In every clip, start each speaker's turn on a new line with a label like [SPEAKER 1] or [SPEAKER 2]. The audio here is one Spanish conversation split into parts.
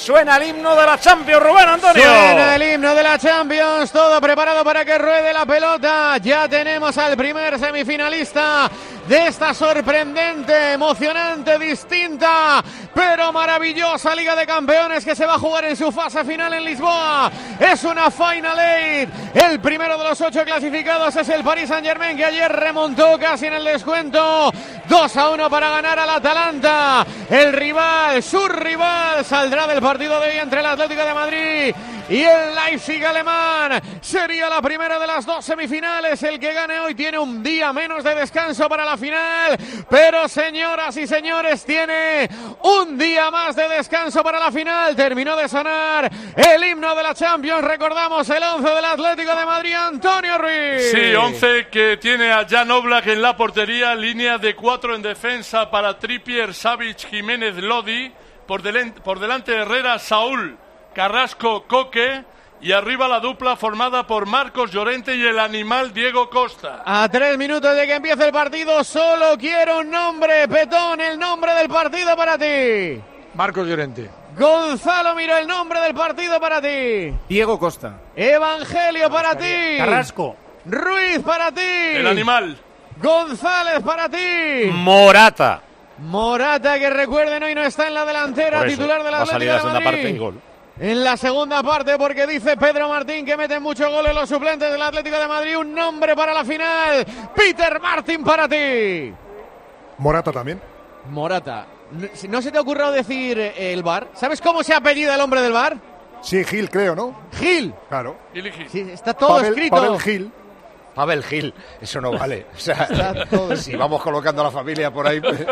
[SPEAKER 1] Suena el himno de la Champions, Rubén Antonio.
[SPEAKER 2] Suena el himno de la Champions, todo preparado para que ruede la pelota. Ya tenemos al primer semifinalista de esta sorprendente, emocionante, distinta, pero maravillosa Liga de Campeones que se va a jugar en su fase final en Lisboa. Es una Final Eight. El primero de los 8 clasificados es el Paris Saint-Germain, que ayer remontó casi en el descuento 2-1 para ganar al Atalanta. El rival, su rival, saldrá del partido de hoy entre el Atlético de Madrid y el Leipzig alemán. Sería la primera de las 2 semifinales. El que gane hoy tiene un día menos de descanso para la final, pero señoras y señores, tiene un día más de descanso para la final. Terminó de sonar el himno de la Champions. Recordamos el 11 del Atlético de Madrid, Antonio Ruiz.
[SPEAKER 3] Sí, 11 que tiene a Jan Oblak en la portería, línea de 4 en defensa para Trippier, Savic, Jiménez, Lodi, por delante Herrera, Saúl, Carrasco, Coque, y arriba la dupla formada por Marcos Llorente y el animal Diego Costa.
[SPEAKER 2] A 3 minutos de que empiece el partido, solo quiero un nombre, Petón, el nombre del partido para ti.
[SPEAKER 4] Marcos Llorente.
[SPEAKER 2] Gonzalo Miró, el nombre del partido para ti.
[SPEAKER 5] Diego Costa.
[SPEAKER 2] Evangelio para ti.
[SPEAKER 5] Carrasco.
[SPEAKER 2] Ruiz para ti.
[SPEAKER 3] El animal.
[SPEAKER 2] González para ti.
[SPEAKER 1] Morata.
[SPEAKER 2] Morata, que recuerden, hoy no está en la delantera, titular de la Atlético de Madrid.
[SPEAKER 1] Parte y gol.
[SPEAKER 2] En la segunda parte, porque dice Pedro Martín que meten muchos goles los suplentes del Atlético de Madrid. Un nombre para la final. Peter Martin para ti.
[SPEAKER 6] Morata también.
[SPEAKER 2] Morata. ¿No se te ha ocurrido decir el VAR? ¿Sabes cómo se ha apellida el hombre del VAR?
[SPEAKER 6] Sí, Gil, creo, ¿no?
[SPEAKER 2] Gil.
[SPEAKER 6] Claro.
[SPEAKER 2] Sí, está todo escrito.
[SPEAKER 6] Pavel Gil.
[SPEAKER 1] Pavel Gil, eso no vale. O sea, si vamos colocando a la familia por ahí. Pues...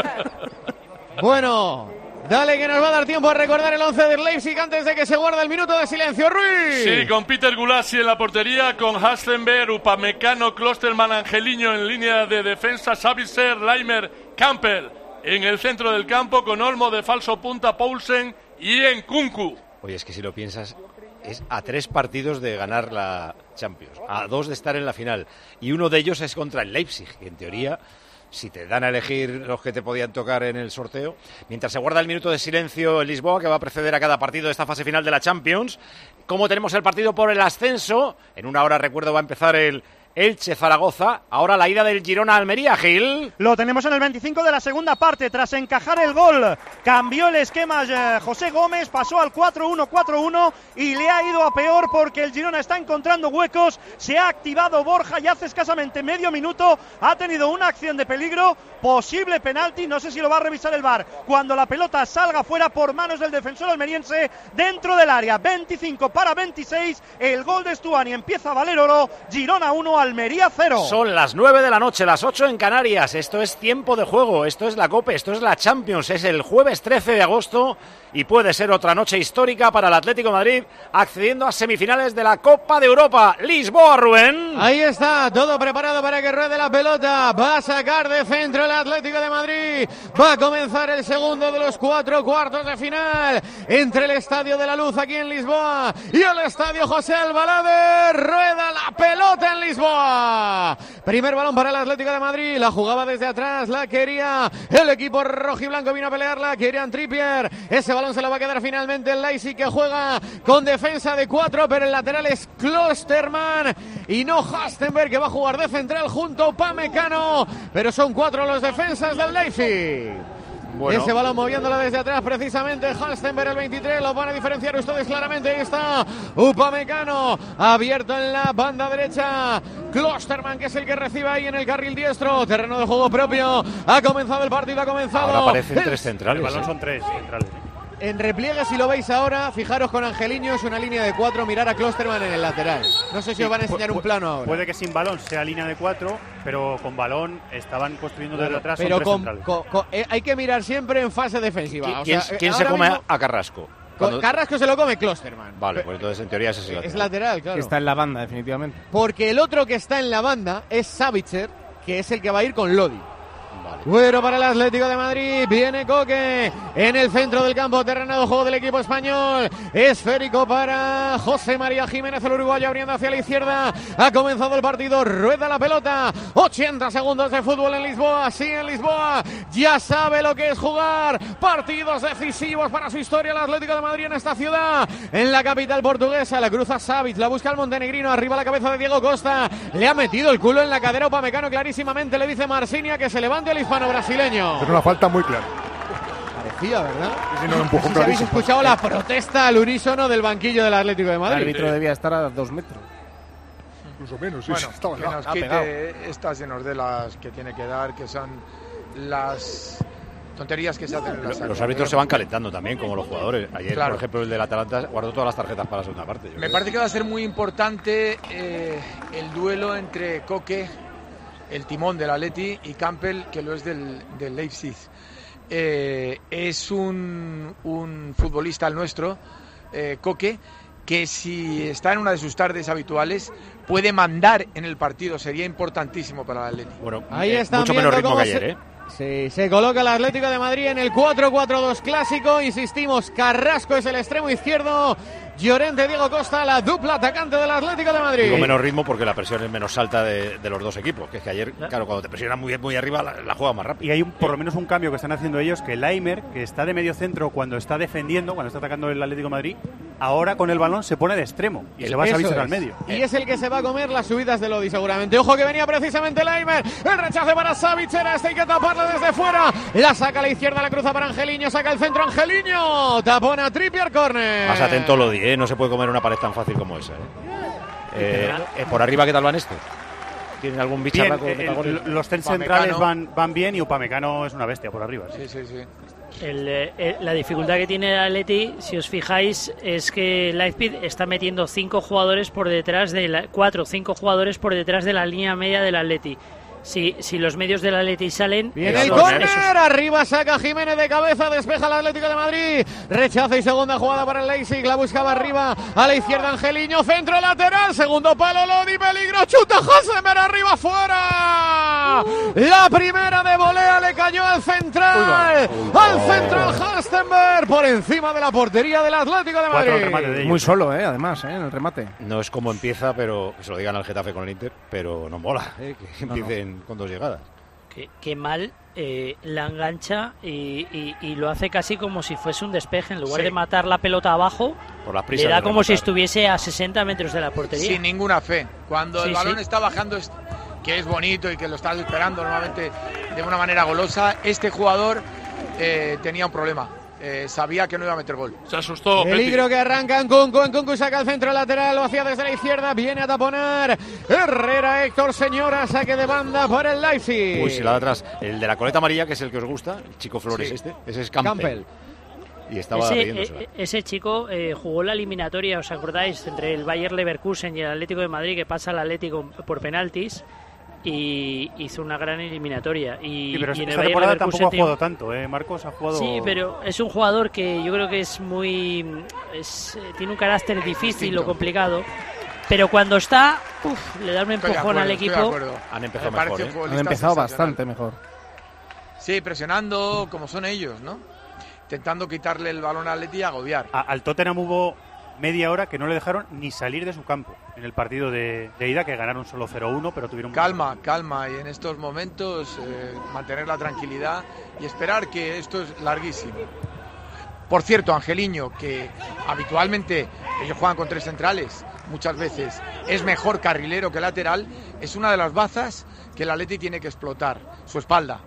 [SPEAKER 2] Bueno, dale que nos va a dar tiempo a recordar el 11 del Leipzig antes de que se guarde el minuto de silencio. Ruiz.
[SPEAKER 3] Sí, con Peter Gulassi en la portería, con Hastenberg, Upamecano, Klosterman, Angeliño en línea de defensa, Savitzer, Leimer, Campbell en el centro del campo, con Olmo de falso punta, Poulsen y Nkunku.
[SPEAKER 1] Oye, es que si lo piensas, es a 3 partidos de ganar la Champions, a 2 de estar en la final, y uno de ellos es contra el Leipzig, que en teoría, si te dan a elegir los que te podían tocar en el sorteo, mientras se guarda el minuto de silencio en Lisboa, que va a preceder a cada partido de esta fase final de la Champions, como tenemos el partido por el ascenso, en una hora, recuerdo, va a empezar el Elche-Zaragoza. Ahora la ida del Girona a Almería, Gil.
[SPEAKER 7] Lo tenemos en el 25 de la segunda parte. Tras encajar el gol, cambió el esquema José Gómez, pasó al 4-1-4-1 y le ha ido a peor porque el Girona está encontrando huecos. Se ha activado Borja y hace escasamente medio minuto ha tenido una acción de peligro, posible penalti, no sé si lo va a revisar el VAR, cuando la pelota salga fuera por manos del defensor almeriense dentro del área. 25-26, el gol de Stuani, empieza a valer oro. Girona 1, Almería 0.
[SPEAKER 1] Son las 9 de la noche, las 8 en Canarias. Esto es tiempo de juego, esto es la COPE, esto es la Champions. Es el jueves 13 de agosto y puede ser otra noche histórica para el Atlético de Madrid, accediendo a semifinales de la Copa de Europa. Lisboa, Rubén.
[SPEAKER 2] Ahí está, todo preparado para que ruede la pelota. Va a sacar de centro el Atlético de Madrid. Va a comenzar el segundo de los 4 cuartos de final entre el Estadio de la Luz aquí en Lisboa y el Estadio José Albalade. Rueda la pelota en Lisboa. Primer balón para el Atlético de Madrid. La jugaba desde atrás, la quería el equipo rojiblanco, vino a pelearla, querían Trippier. Ese balón se lo va a quedar finalmente el Leipzig, que juega con defensa de 4, pero el lateral es Klosterman y no Hastenberg, que va a jugar de central junto a Upamecano, pero son 4 los defensas del Leipzig. Bueno. Ese balón moviéndola desde atrás precisamente Hastenberg, el 23, lo van a diferenciar ustedes claramente. Ahí está Upamecano abierto en la banda derecha, Klosterman, que es el que recibe ahí en el carril diestro. Terreno de juego propio, ha comenzado el partido, ha comenzado.
[SPEAKER 1] Ahora aparecen 3 centrales.
[SPEAKER 5] El balón son 3 centrales.
[SPEAKER 2] En repliegue, si lo veis ahora, fijaros con Angeliño, es una línea de 4, mirar a Klosterman en el lateral. No sé si os van a enseñar un plano ahora.
[SPEAKER 5] Puede que sin balón sea línea de 4, pero con balón estaban construyendo desde atrás.
[SPEAKER 2] Pero hay que mirar siempre en fase defensiva.
[SPEAKER 1] ¿Quién se come a Carrasco?
[SPEAKER 2] Carrasco se lo come Klosterman.
[SPEAKER 1] Vale, pues entonces en teoría ese es lateral.
[SPEAKER 2] Es lateral, claro.
[SPEAKER 5] Que está en la banda, definitivamente.
[SPEAKER 2] Porque el otro que está en la banda es Savitzer, que es el que va a ir con Lodi. Cuero para el Atlético de Madrid. Viene Coque en el centro del campo. Terreno de juego del equipo español. Esférico para José María Jiménez, el uruguayo, abriendo hacia la izquierda. Ha comenzado el partido. Rueda la pelota. 80 segundos de fútbol en Lisboa. Sí, en Lisboa. Ya sabe lo que es jugar partidos decisivos para su historia el Atlético de Madrid en esta ciudad. En la capital portuguesa. La cruza Savic. La busca el montenegrino. Arriba la cabeza de Diego Costa. Le ha metido el culo en la cadera Upamecano clarísimamente. Le dice Marsinia que se levante el hispano-brasileño.
[SPEAKER 6] Es una falta muy clara.
[SPEAKER 2] Parecía, ¿verdad?
[SPEAKER 6] Sí, no,
[SPEAKER 2] no sé si habéis escuchado la protesta al unísono del banquillo del Atlético de Madrid.
[SPEAKER 4] El árbitro debía estar a 2 metros.
[SPEAKER 6] Incluso menos, sí,
[SPEAKER 8] bueno,
[SPEAKER 6] estaba
[SPEAKER 8] que nos quite estas y nos dé las que tiene que dar, que son las tonterías que se hacen en las
[SPEAKER 1] Los árbitros se van calentando también, como los jugadores. Ayer,
[SPEAKER 8] claro,
[SPEAKER 1] por ejemplo, el del Atalanta guardó todas las tarjetas para la segunda parte.
[SPEAKER 8] Me parece que va a ser muy importante el duelo entre Coque, el timón del Atleti, y Campbell, que lo es del Leipzig. Es un futbolista el nuestro, Coque, que si está en una de sus tardes habituales puede mandar en el partido, sería importantísimo para el Atleti.
[SPEAKER 1] Bueno,
[SPEAKER 2] ahí está
[SPEAKER 1] mucho menos ritmo que ayer,
[SPEAKER 2] Sí, se coloca el Atlético de Madrid en el 4-4-2 clásico. Insistimos, Carrasco es el extremo izquierdo. Llorente, Diego Costa, la dupla atacante del Atlético de Madrid.
[SPEAKER 1] Digo menos ritmo porque la presión es menos alta de los dos equipos. Que es que ayer, claro, cuando te presionan muy arriba, la juega más rápido.
[SPEAKER 5] Y hay por lo menos un cambio que están haciendo ellos, que Laimer, que está de medio centro cuando está defendiendo, cuando está atacando el Atlético de Madrid, ahora con el balón se pone de extremo y se va a Savic al medio.
[SPEAKER 2] Y es el que se va a comer las subidas de Lodi seguramente. Ojo que venía precisamente Laimer. El rechace para Savic, era este, hay que taparla desde fuera. La saca a la izquierda, la cruza para Angeliño, saca el centro Angeliño. Tapona Trippier, córner.
[SPEAKER 1] Más atento Lodi, no se puede comer una pared tan fácil como esa. Por arriba, ¿qué tal van estos? ¿Tienen algún bicharraco?
[SPEAKER 5] Los centrales van bien y Upamecano es una bestia por arriba.
[SPEAKER 8] Sí.
[SPEAKER 9] La dificultad que tiene el Atleti, si os fijáis, es que Leipzig está metiendo 4 o 5 jugadores por detrás de la línea media del Atleti. Si los medios del Atleti salen...
[SPEAKER 2] Viene el córner, arriba saca Jiménez de cabeza, despeja el Atlético de Madrid, rechaza y segunda jugada para el Leipzig, la buscaba arriba, a la izquierda Angeliño, centro lateral, segundo palo, Lodi, peligro, chuta Hasenberg, arriba, fuera, la primera de volea le cayó al central Hasenberg, por encima de la portería del Atlético de Madrid.
[SPEAKER 4] Muy solo, además, en el remate.
[SPEAKER 1] No es como empieza, pero que se lo digan al Getafe con el Inter, pero no mola, que empiecen con 2 llegadas.
[SPEAKER 9] Qué mal la engancha y lo hace casi como si fuese un despeje. En lugar de matar la pelota abajo,
[SPEAKER 1] por la prisa
[SPEAKER 9] le da como si estuviese a 60 metros de la portería.
[SPEAKER 8] Sin ninguna fe. Cuando el balón está bajando, que es bonito y que lo estás esperando normalmente de una manera golosa, este jugador tenía un problema. Sabía que no iba a meter gol.
[SPEAKER 3] Se asustó.
[SPEAKER 2] Peligro que arranca Nkunku saca el centro lateral, lo hacía desde la izquierda, viene a taponar Herrera, Héctor Señora, saque de banda por el Leipzig.
[SPEAKER 1] Uy, si la de atrás, el de la coleta amarilla, que es el que os gusta, el chico Flores ese es Campbell. Y estaba
[SPEAKER 9] ese chico jugó la eliminatoria, ¿os acordáis? Entre el Bayer Leverkusen y el Atlético de Madrid, que pasa al Atlético por penaltis. Y hizo una gran eliminatoria.
[SPEAKER 5] Sí, pero y en esta temporada tampoco ha jugado tanto, Marcos ha jugado...
[SPEAKER 9] Sí, pero es un jugador que yo creo que es tiene un carácter difícil o complicado, pero cuando está, le da un empujón al equipo.
[SPEAKER 1] Han empezado mejor,
[SPEAKER 4] Han empezado bastante mejor.
[SPEAKER 8] Sí, presionando como son ellos, ¿no? Intentando quitarle el balón al Atleti y agobiar.
[SPEAKER 5] Al Tottenham hubo media hora que no le dejaron ni salir de su campo en el partido de ida, que ganaron solo 0-1, pero tuvieron...
[SPEAKER 8] Calma, y en estos momentos mantener la tranquilidad y esperar, que esto es larguísimo. Por cierto, Angeliño, que habitualmente ellos juegan con 3 centrales, muchas veces es mejor carrilero que lateral, es una de las bazas que el Atleti tiene que explotar, su espalda.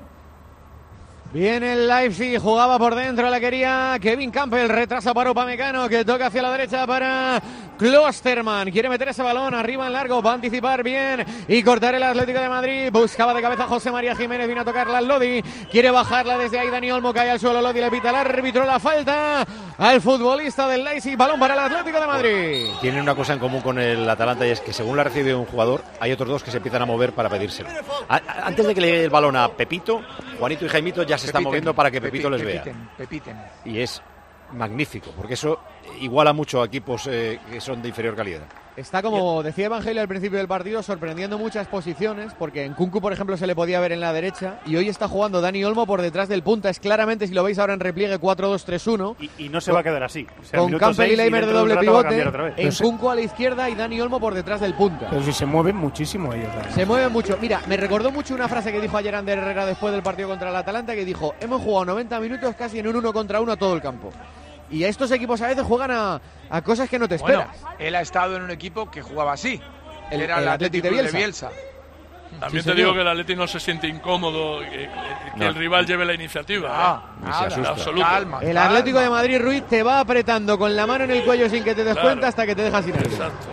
[SPEAKER 2] Viene el Leipzig, jugaba por dentro, la quería Kevin Campbell, retrasa para Upamecano, que toca hacia la derecha para Klosterman, quiere meter ese balón arriba en largo, va a anticipar bien y cortar el Atlético de Madrid, buscaba de cabeza José María Jiménez, vino a tocarla al Lodi, quiere bajarla desde ahí Dani Olmo, cae al suelo, Lodi le pita al árbitro la falta al futbolista del Leipzig, balón para el Atlético de Madrid.
[SPEAKER 1] Tienen una cosa en común con el Atalanta, y es que según la recibe un jugador, hay otros 2 que se empiezan a mover para pedírselo. Antes de que le llegue el balón a Pepito, Juanito y Jaimito ya se están moviendo para que Pepito les vea. Y es magnífico, porque eso iguala mucho a equipos que son de inferior calidad.
[SPEAKER 2] Está, como decía Evangelio al principio del partido, sorprendiendo muchas posiciones, porque en Nkunku, por ejemplo, se le podía ver en la derecha, y hoy está jugando Dani Olmo por detrás del punta. Es claramente, si lo veis ahora en repliegue, 4-2-3-1.
[SPEAKER 5] Y no se va a quedar así. O sea,
[SPEAKER 2] con Campbell y Leimer de doble pivote,
[SPEAKER 4] Nkunku
[SPEAKER 2] a la izquierda y Dani Olmo por detrás del punta.
[SPEAKER 4] Pero si se mueven muchísimo ellos.
[SPEAKER 2] Se mueven mucho. Mira, me recordó mucho una frase que dijo ayer Ander Herrera después del partido contra el Atalanta, que dijo: hemos jugado 90 minutos casi en un 1 contra 1 todo el campo. Y a estos equipos a veces juegan a cosas que no te esperas.
[SPEAKER 8] Bueno, él ha estado en un equipo que jugaba así. Él era el
[SPEAKER 2] Athletic
[SPEAKER 8] Atlético de Bielsa.
[SPEAKER 3] También te digo que el Atleti no se siente incómodo que el rival lleve la iniciativa.
[SPEAKER 8] Calma.
[SPEAKER 2] El Atlético de Madrid, Ruiz, te va apretando con la mano en el cuello sin que te des cuenta hasta que te deja sin aire.
[SPEAKER 3] Exacto.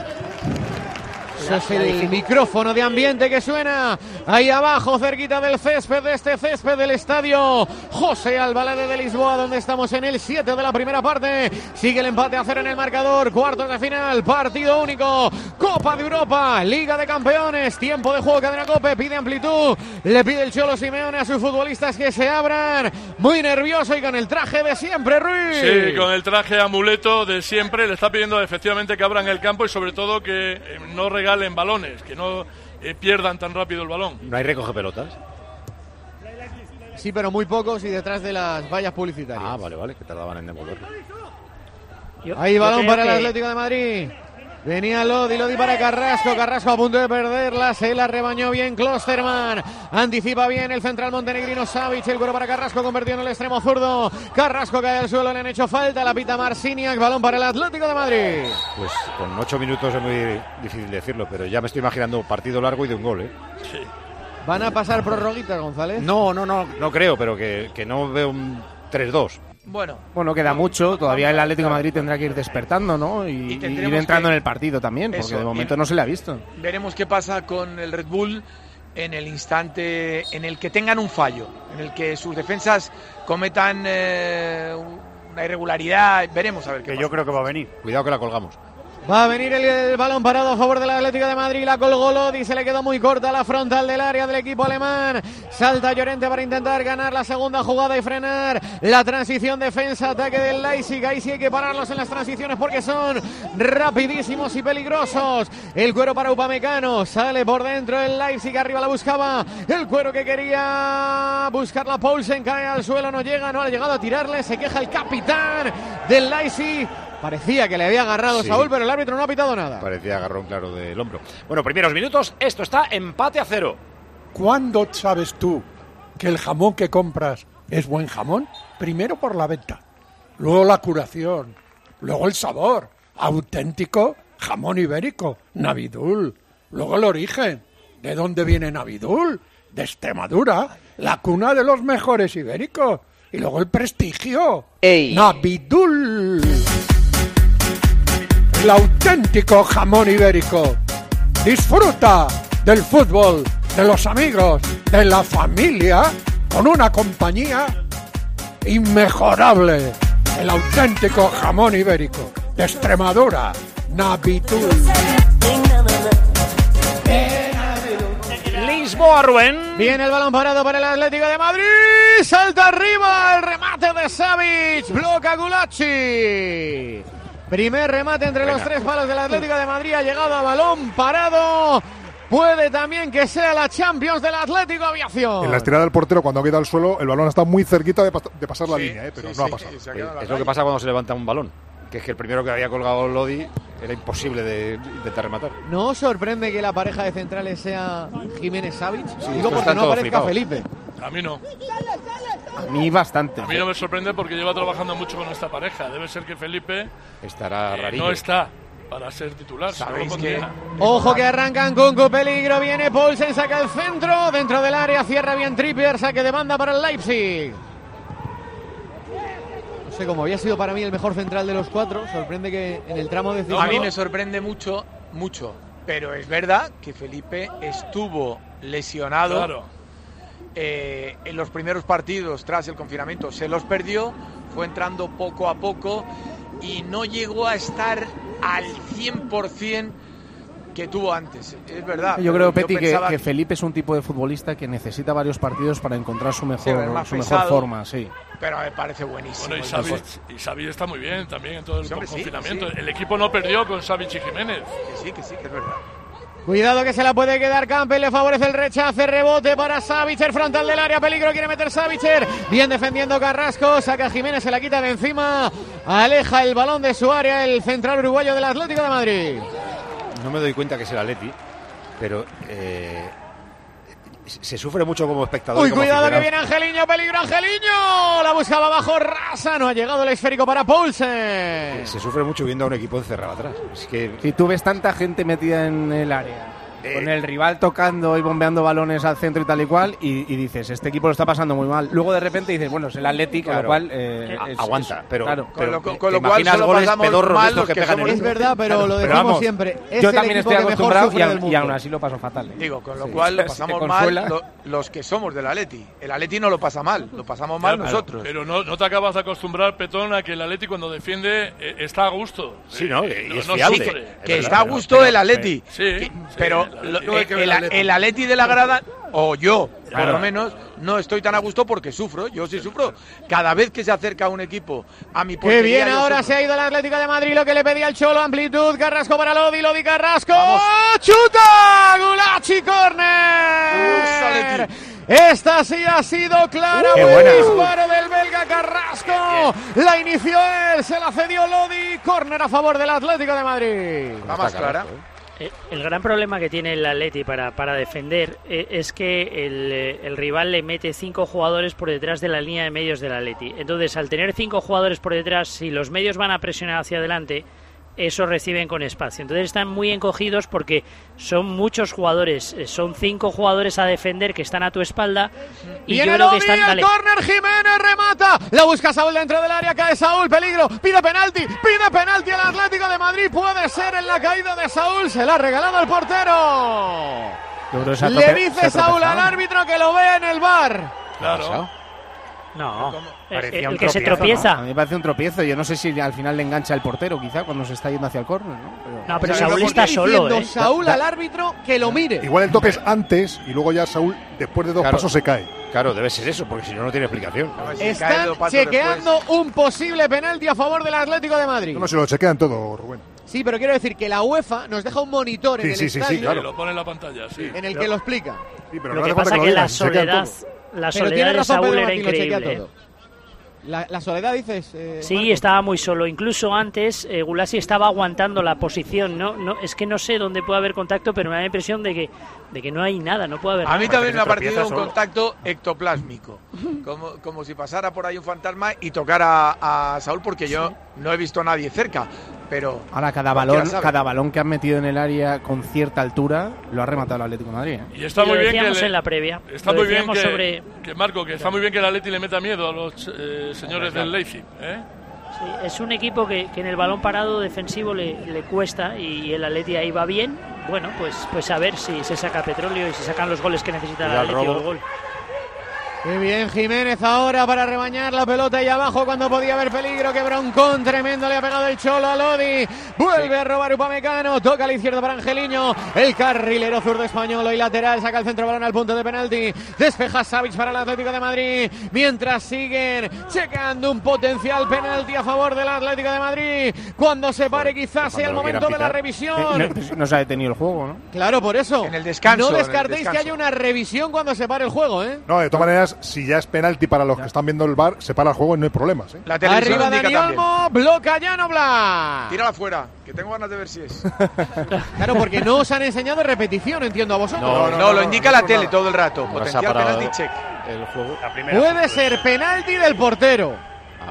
[SPEAKER 2] Eso es el micrófono de ambiente que suena ahí abajo, cerquita del césped, de este césped del estadio José Albalade de Lisboa, donde estamos en el 7 de la primera parte. Sigue el empate a 0 en el marcador, cuartos de final, partido único, Copa de Europa, Liga de Campeones, tiempo de juego, Cadena COPE, pide amplitud, le pide el Cholo Simeone a sus futbolistas que se abran, muy nervioso y con el traje de siempre, Ruiz.
[SPEAKER 3] Sí, con el traje amuleto de siempre, le está pidiendo efectivamente que abran el campo y sobre todo que no regalen balones, que no pierdan tan rápido el balón.
[SPEAKER 1] ¿No hay recoge pelotas?
[SPEAKER 2] Sí, pero muy pocos y detrás de las vallas publicitarias.
[SPEAKER 1] Ah, vale, que tardaban en devolverlo.
[SPEAKER 2] Ahí balón para el Atlético de Madrid. Venía Lodi para Carrasco a punto de perderla, se la rebañó bien Klosterman, anticipa bien el central montenegrino Savic, el cuero para Carrasco convertido en el extremo zurdo, Carrasco cae al suelo, le han hecho falta, la pita Marciniak, balón para el Atlético de Madrid.
[SPEAKER 1] Pues con 8 minutos es muy difícil decirlo, pero ya me estoy imaginando un partido largo y de un gol, ¿eh?
[SPEAKER 3] Sí.
[SPEAKER 2] ¿Van a pasar prorroguitas, González?
[SPEAKER 1] No creo, pero que no veo un 3-2.
[SPEAKER 4] Bueno, queda mucho. Todavía el Atlético de Madrid tendrá que ir despertando, ¿no? Y ir entrando en el partido también, porque de momento no se le ha visto.
[SPEAKER 8] Veremos qué pasa con el Red Bull en el instante en el que tengan un fallo, en el que sus defensas cometan una irregularidad. Veremos a ver qué pasa.
[SPEAKER 5] Yo creo que va a venir.
[SPEAKER 1] Cuidado que la colgamos.
[SPEAKER 2] Va a venir el balón parado a favor del Atlético de Madrid, la colgó Lodi, se le quedó muy corta la frontal del área del equipo alemán. Salta Llorente para intentar ganar la segunda jugada y frenar la transición defensa-ataque del Leipzig. Ahí sí hay que pararlos en las transiciones porque son rapidísimos y peligrosos. El cuero para Upamecano, sale por dentro el Leipzig, arriba la buscaba el cuero que quería buscar la Poulsen, cae al suelo, no llega, no ha llegado a tirarle, se queja el capitán del Leipzig. Parecía que le había agarrado Saúl, pero el árbitro no ha pitado nada.
[SPEAKER 1] Parecía agarrón claro del hombro. Bueno, primeros minutos, esto está empate a 0.
[SPEAKER 6] ¿Cuándo sabes tú que el jamón que compras es buen jamón? Primero por la venta, luego la curación, luego el sabor. Auténtico jamón ibérico, Navidul. Luego el origen. ¿De dónde viene Navidul? De Extremadura, la cuna de los mejores ibéricos. Y luego el prestigio.
[SPEAKER 10] ¡Ey!
[SPEAKER 6] Navidul. El auténtico jamón ibérico. Disfruta del fútbol, de los amigos, de la familia, con una compañía inmejorable. El auténtico jamón ibérico de Extremadura, Navidul.
[SPEAKER 1] Lisboa, Rubén.
[SPEAKER 2] Viene el balón parado para el Atlético de Madrid. Salta arriba el remate de Savic. Bloca Gulacsi. Primer remate entre los tres palos del Atlético de Madrid. Ha llegado a balón parado. Puede también que sea la Champions del Atlético Aviación.
[SPEAKER 6] En la estirada del portero, cuando ha quedado al suelo, el balón está muy cerquita de pasar la línea, pero no ha pasado.
[SPEAKER 1] Es lo que pasa cuando se levanta un balón, que es que el primero que había colgado Lodi era imposible de intentar rematar.
[SPEAKER 2] ¿No os sorprende que la pareja de centrales sea Jiménez Savic?
[SPEAKER 1] Sí,
[SPEAKER 2] digo porque no aparezca flipado. Felipe.
[SPEAKER 3] A mí no.
[SPEAKER 4] A mí bastante.
[SPEAKER 3] A mí no me sorprende porque lleva trabajando mucho con esta pareja. Debe ser que Felipe
[SPEAKER 1] estará rarillo.
[SPEAKER 3] No está para ser titular.
[SPEAKER 8] ¿Sabéis que?
[SPEAKER 2] Ojo que arrancan con peligro. Viene Poulsen, saca el centro. Dentro del área, cierra bien Trippier. Saque de banda para el Leipzig. No sé cómo había sido para mí el mejor central de los cuatro. Sorprende que en el tramo decisivo.
[SPEAKER 8] A mí me sorprende mucho. Pero es verdad que Felipe estuvo lesionado.
[SPEAKER 3] Claro.
[SPEAKER 8] En los primeros partidos tras el confinamiento se los perdió, fue entrando poco a poco y no llegó a estar al 100% que tuvo antes. Es verdad.
[SPEAKER 4] Yo creo, Peti,
[SPEAKER 8] pensaba
[SPEAKER 4] que Felipe es un tipo de futbolista que necesita varios partidos para encontrar su mejor forma, sí.
[SPEAKER 8] Pero me parece buenísimo.
[SPEAKER 3] Bueno, y Savic está muy bien también en todo el confinamiento.
[SPEAKER 8] Sí.
[SPEAKER 3] El equipo no perdió con Savic y Jiménez.
[SPEAKER 8] Que sí, que es verdad.
[SPEAKER 2] Cuidado que se la puede quedar Campbell, le favorece el rechace, rebote para Savicer, frontal del área, peligro, quiere meter Savicer, bien defendiendo Carrasco, saca Jiménez, se la quita de encima, aleja el balón de su área, el central uruguayo del Atlético de Madrid.
[SPEAKER 1] No me doy cuenta que es el Atleti, pero se sufre mucho como espectador.
[SPEAKER 2] Uy,
[SPEAKER 1] como
[SPEAKER 2] cuidado
[SPEAKER 1] aficionado.
[SPEAKER 2] que viene Angeliño, peligro Angeliño, la buscaba abajo Rasa, no ha llegado el esférico para Poulsen.
[SPEAKER 1] Se sufre mucho viendo a un equipo encerrado atrás. Es que
[SPEAKER 4] Si tú ves tanta gente metida en el área, con el rival tocando y bombeando balones al centro y tal y cual, y dices, este equipo lo está pasando muy mal. Luego de repente dices, bueno, es el Atlético,
[SPEAKER 1] claro,
[SPEAKER 4] con lo cual
[SPEAKER 1] aguanta, pero,
[SPEAKER 4] claro.
[SPEAKER 8] Con lo cual solo
[SPEAKER 1] goles
[SPEAKER 8] pasamos
[SPEAKER 1] pedorros
[SPEAKER 8] mal
[SPEAKER 1] de estos
[SPEAKER 8] los
[SPEAKER 1] que
[SPEAKER 8] que
[SPEAKER 1] pegan
[SPEAKER 8] somos.
[SPEAKER 1] en
[SPEAKER 2] Es verdad, pero lo decimos
[SPEAKER 4] vamos,
[SPEAKER 2] siempre. Es
[SPEAKER 4] yo
[SPEAKER 2] el
[SPEAKER 4] también
[SPEAKER 2] equipo
[SPEAKER 4] estoy
[SPEAKER 2] que mejor
[SPEAKER 4] acostumbrado
[SPEAKER 2] sufre del
[SPEAKER 4] y
[SPEAKER 2] mundo.
[SPEAKER 4] aún así lo paso fatal.
[SPEAKER 8] Digo, con lo
[SPEAKER 4] Sí,
[SPEAKER 8] cual lo
[SPEAKER 4] se
[SPEAKER 8] pasamos
[SPEAKER 4] consuela.
[SPEAKER 8] mal los que somos del Atleti. El Atleti no lo pasa mal, lo pasamos mal
[SPEAKER 3] Claro,
[SPEAKER 8] nosotros.
[SPEAKER 3] Pero no te acabas de acostumbrar, Petón, a que el Atleti cuando defiende está a gusto.
[SPEAKER 1] Sí, ¿no? Y es
[SPEAKER 3] no
[SPEAKER 1] fiable.
[SPEAKER 3] sufre.
[SPEAKER 8] Que está a gusto el Atleti.
[SPEAKER 3] Sí,
[SPEAKER 8] Pero
[SPEAKER 3] no hay que ver
[SPEAKER 8] el Atleti de la grada, o yo, por
[SPEAKER 4] Claro.
[SPEAKER 8] lo menos, no estoy tan a gusto porque sufro. Yo sí sufro. Cada vez que se acerca un equipo a mi portería.
[SPEAKER 2] Qué bien,
[SPEAKER 8] yo
[SPEAKER 2] ahora
[SPEAKER 8] sufro.
[SPEAKER 2] se ha ido el Atlético de Madrid, lo que le pedía el Cholo, amplitud, Carrasco para Lodi Carrasco,
[SPEAKER 8] Vamos.
[SPEAKER 2] ¡chuta! Gulachi,
[SPEAKER 8] Usa,
[SPEAKER 2] córner.
[SPEAKER 8] Leti.
[SPEAKER 2] Esta sí ha sido clara,
[SPEAKER 4] Qué
[SPEAKER 2] buen
[SPEAKER 4] buena.
[SPEAKER 2] disparo del belga Carrasco, la inició él, se la cedió Lodi, córner a favor del Atlético de Madrid.
[SPEAKER 8] Va más clara.
[SPEAKER 9] El gran problema que tiene el Atleti para defender es que el rival le mete 5 jugadores por detrás de la línea de medios del Atleti. Entonces, al tener 5 jugadores por detrás, si los medios van a presionar hacia adelante, eso reciben con espacio. Entonces están muy encogidos porque son muchos jugadores, son 5 jugadores a defender que están a tu espalda y
[SPEAKER 2] Viene
[SPEAKER 9] yo creo que
[SPEAKER 2] Lodi,
[SPEAKER 9] están...
[SPEAKER 2] el córner, Jiménez remata, la busca Saúl dentro del área, cae Saúl, peligro, pide penalti al Atlético de Madrid, puede ser en la caída de Saúl, se la ha regalado el portero.
[SPEAKER 4] Yo creo que se ha
[SPEAKER 2] Le
[SPEAKER 4] se
[SPEAKER 2] dice
[SPEAKER 4] ha
[SPEAKER 2] Saúl
[SPEAKER 4] tropezado.
[SPEAKER 2] al árbitro que lo vea en el VAR.
[SPEAKER 3] Claro.
[SPEAKER 9] No,
[SPEAKER 4] Parecía
[SPEAKER 9] el
[SPEAKER 4] un
[SPEAKER 9] que se
[SPEAKER 4] tropiezo,
[SPEAKER 9] tropieza.
[SPEAKER 4] ¿no? A mí me parece un tropiezo. Yo no sé si al final le engancha el portero, quizá, cuando se está yendo hacia el córner, ¿no?
[SPEAKER 9] No, pero
[SPEAKER 2] O sea,
[SPEAKER 9] Saúl
[SPEAKER 2] le
[SPEAKER 9] está solo,
[SPEAKER 2] diciendo
[SPEAKER 9] ¿eh?
[SPEAKER 2] Saúl al árbitro que lo mire.
[SPEAKER 10] Igual el toque es antes y luego ya Saúl, después de 2
[SPEAKER 1] Claro.
[SPEAKER 10] pasos, se cae.
[SPEAKER 1] Claro, debe ser eso, porque si no, no tiene explicación.
[SPEAKER 2] Están chequeando un posible penalti a favor del Atlético de Madrid.
[SPEAKER 10] No, se lo chequean todo, Rubén.
[SPEAKER 2] Sí, pero quiero decir que la UEFA nos deja un monitor en el estadio
[SPEAKER 10] claro.
[SPEAKER 3] Lo pone en la pantalla, sí.
[SPEAKER 2] en el que lo explica.
[SPEAKER 10] Sí, pero
[SPEAKER 9] Lo
[SPEAKER 10] no hace
[SPEAKER 9] que
[SPEAKER 10] falta
[SPEAKER 9] pasa
[SPEAKER 10] lo
[SPEAKER 9] que
[SPEAKER 10] digan,
[SPEAKER 9] la
[SPEAKER 10] se chequean
[SPEAKER 9] soledad,
[SPEAKER 10] todo.
[SPEAKER 9] la
[SPEAKER 2] Pero
[SPEAKER 9] soledad
[SPEAKER 2] tiene
[SPEAKER 9] de
[SPEAKER 2] razón
[SPEAKER 9] Saúl
[SPEAKER 2] Pedro
[SPEAKER 9] era
[SPEAKER 2] Martín, lo chequea
[SPEAKER 9] increíble.
[SPEAKER 2] todo. La soledad, dices.
[SPEAKER 9] Sí,
[SPEAKER 2] Marcos.
[SPEAKER 9] estaba muy solo. Incluso antes, Gulasi estaba aguantando la posición. No, es que no sé dónde puede haber contacto, pero me da la impresión de que no hay nada, no puede haber
[SPEAKER 8] A
[SPEAKER 9] nada.
[SPEAKER 8] mí también me ha
[SPEAKER 4] tropieza
[SPEAKER 8] parecido un
[SPEAKER 4] solo.
[SPEAKER 8] contacto ectoplásmico, como si pasara por ahí un fantasma y tocara a Saúl, porque yo no he visto a nadie cerca, pero
[SPEAKER 4] Ahora, cada balón que han metido en el área con cierta altura lo ha rematado el Atlético de Madrid, ¿eh?
[SPEAKER 3] Y está
[SPEAKER 9] Y lo
[SPEAKER 3] muy bien que
[SPEAKER 9] decíamos en la previa.
[SPEAKER 3] está
[SPEAKER 9] Lo
[SPEAKER 3] muy bien
[SPEAKER 9] decíamos
[SPEAKER 3] que,
[SPEAKER 9] sobre-
[SPEAKER 3] que Marco, que está muy bien que el Atleti le meta miedo a los señores del Leipzig, ¿eh?
[SPEAKER 9] Sí, es un equipo que en el balón parado defensivo le cuesta y el Atleti ahí va bien. Bueno, pues a ver si se saca petróleo y se sacan los goles que necesita el
[SPEAKER 1] Cuidado el
[SPEAKER 9] Atleti o
[SPEAKER 1] robo.
[SPEAKER 9] el gol.
[SPEAKER 2] Qué bien Jiménez ahora para rebañar la pelota y abajo cuando podía haber peligro. Qué broncón tremendo le ha pegado el Cholo a Lodi. Vuelve a robar Upamecano. Toca a la izquierda para Angeliño. El carrilero zurdo español y lateral. Saca el centro balón al punto de penalti. Despeja Savic para el Atlético de Madrid. Mientras siguen checando un potencial penalti a favor del Atlético de Madrid. Cuando se pare quizás sea el
[SPEAKER 1] Cuando lo
[SPEAKER 2] momento de
[SPEAKER 1] quieran
[SPEAKER 2] la
[SPEAKER 1] pitar.
[SPEAKER 2] revisión.
[SPEAKER 4] No se ha detenido el juego, ¿no?
[SPEAKER 2] Claro, por eso.
[SPEAKER 8] En el descanso,
[SPEAKER 2] No
[SPEAKER 8] en el
[SPEAKER 2] descartéis que
[SPEAKER 8] descanso.
[SPEAKER 2] haya una revisión cuando se pare el juego, ¿eh?
[SPEAKER 10] No, de todas maneras, si ya es penalti para los que están viendo el VAR, se para el juego y no hay problemas, ¿eh?
[SPEAKER 8] la televisión
[SPEAKER 2] Arriba
[SPEAKER 8] lo indica
[SPEAKER 2] Dani
[SPEAKER 8] también.
[SPEAKER 2] Olmo, bloca Jan Oblak.
[SPEAKER 8] Tírala fuera, que tengo ganas de ver si es.
[SPEAKER 2] Claro, porque no os han enseñado repetición, entiendo a vosotros.
[SPEAKER 8] No, lo indica la tele todo el rato.
[SPEAKER 1] Ahora se ha
[SPEAKER 8] Potencial
[SPEAKER 1] parado
[SPEAKER 8] penalti check.
[SPEAKER 1] el juego.
[SPEAKER 2] Puede ser penalti del portero.
[SPEAKER 1] A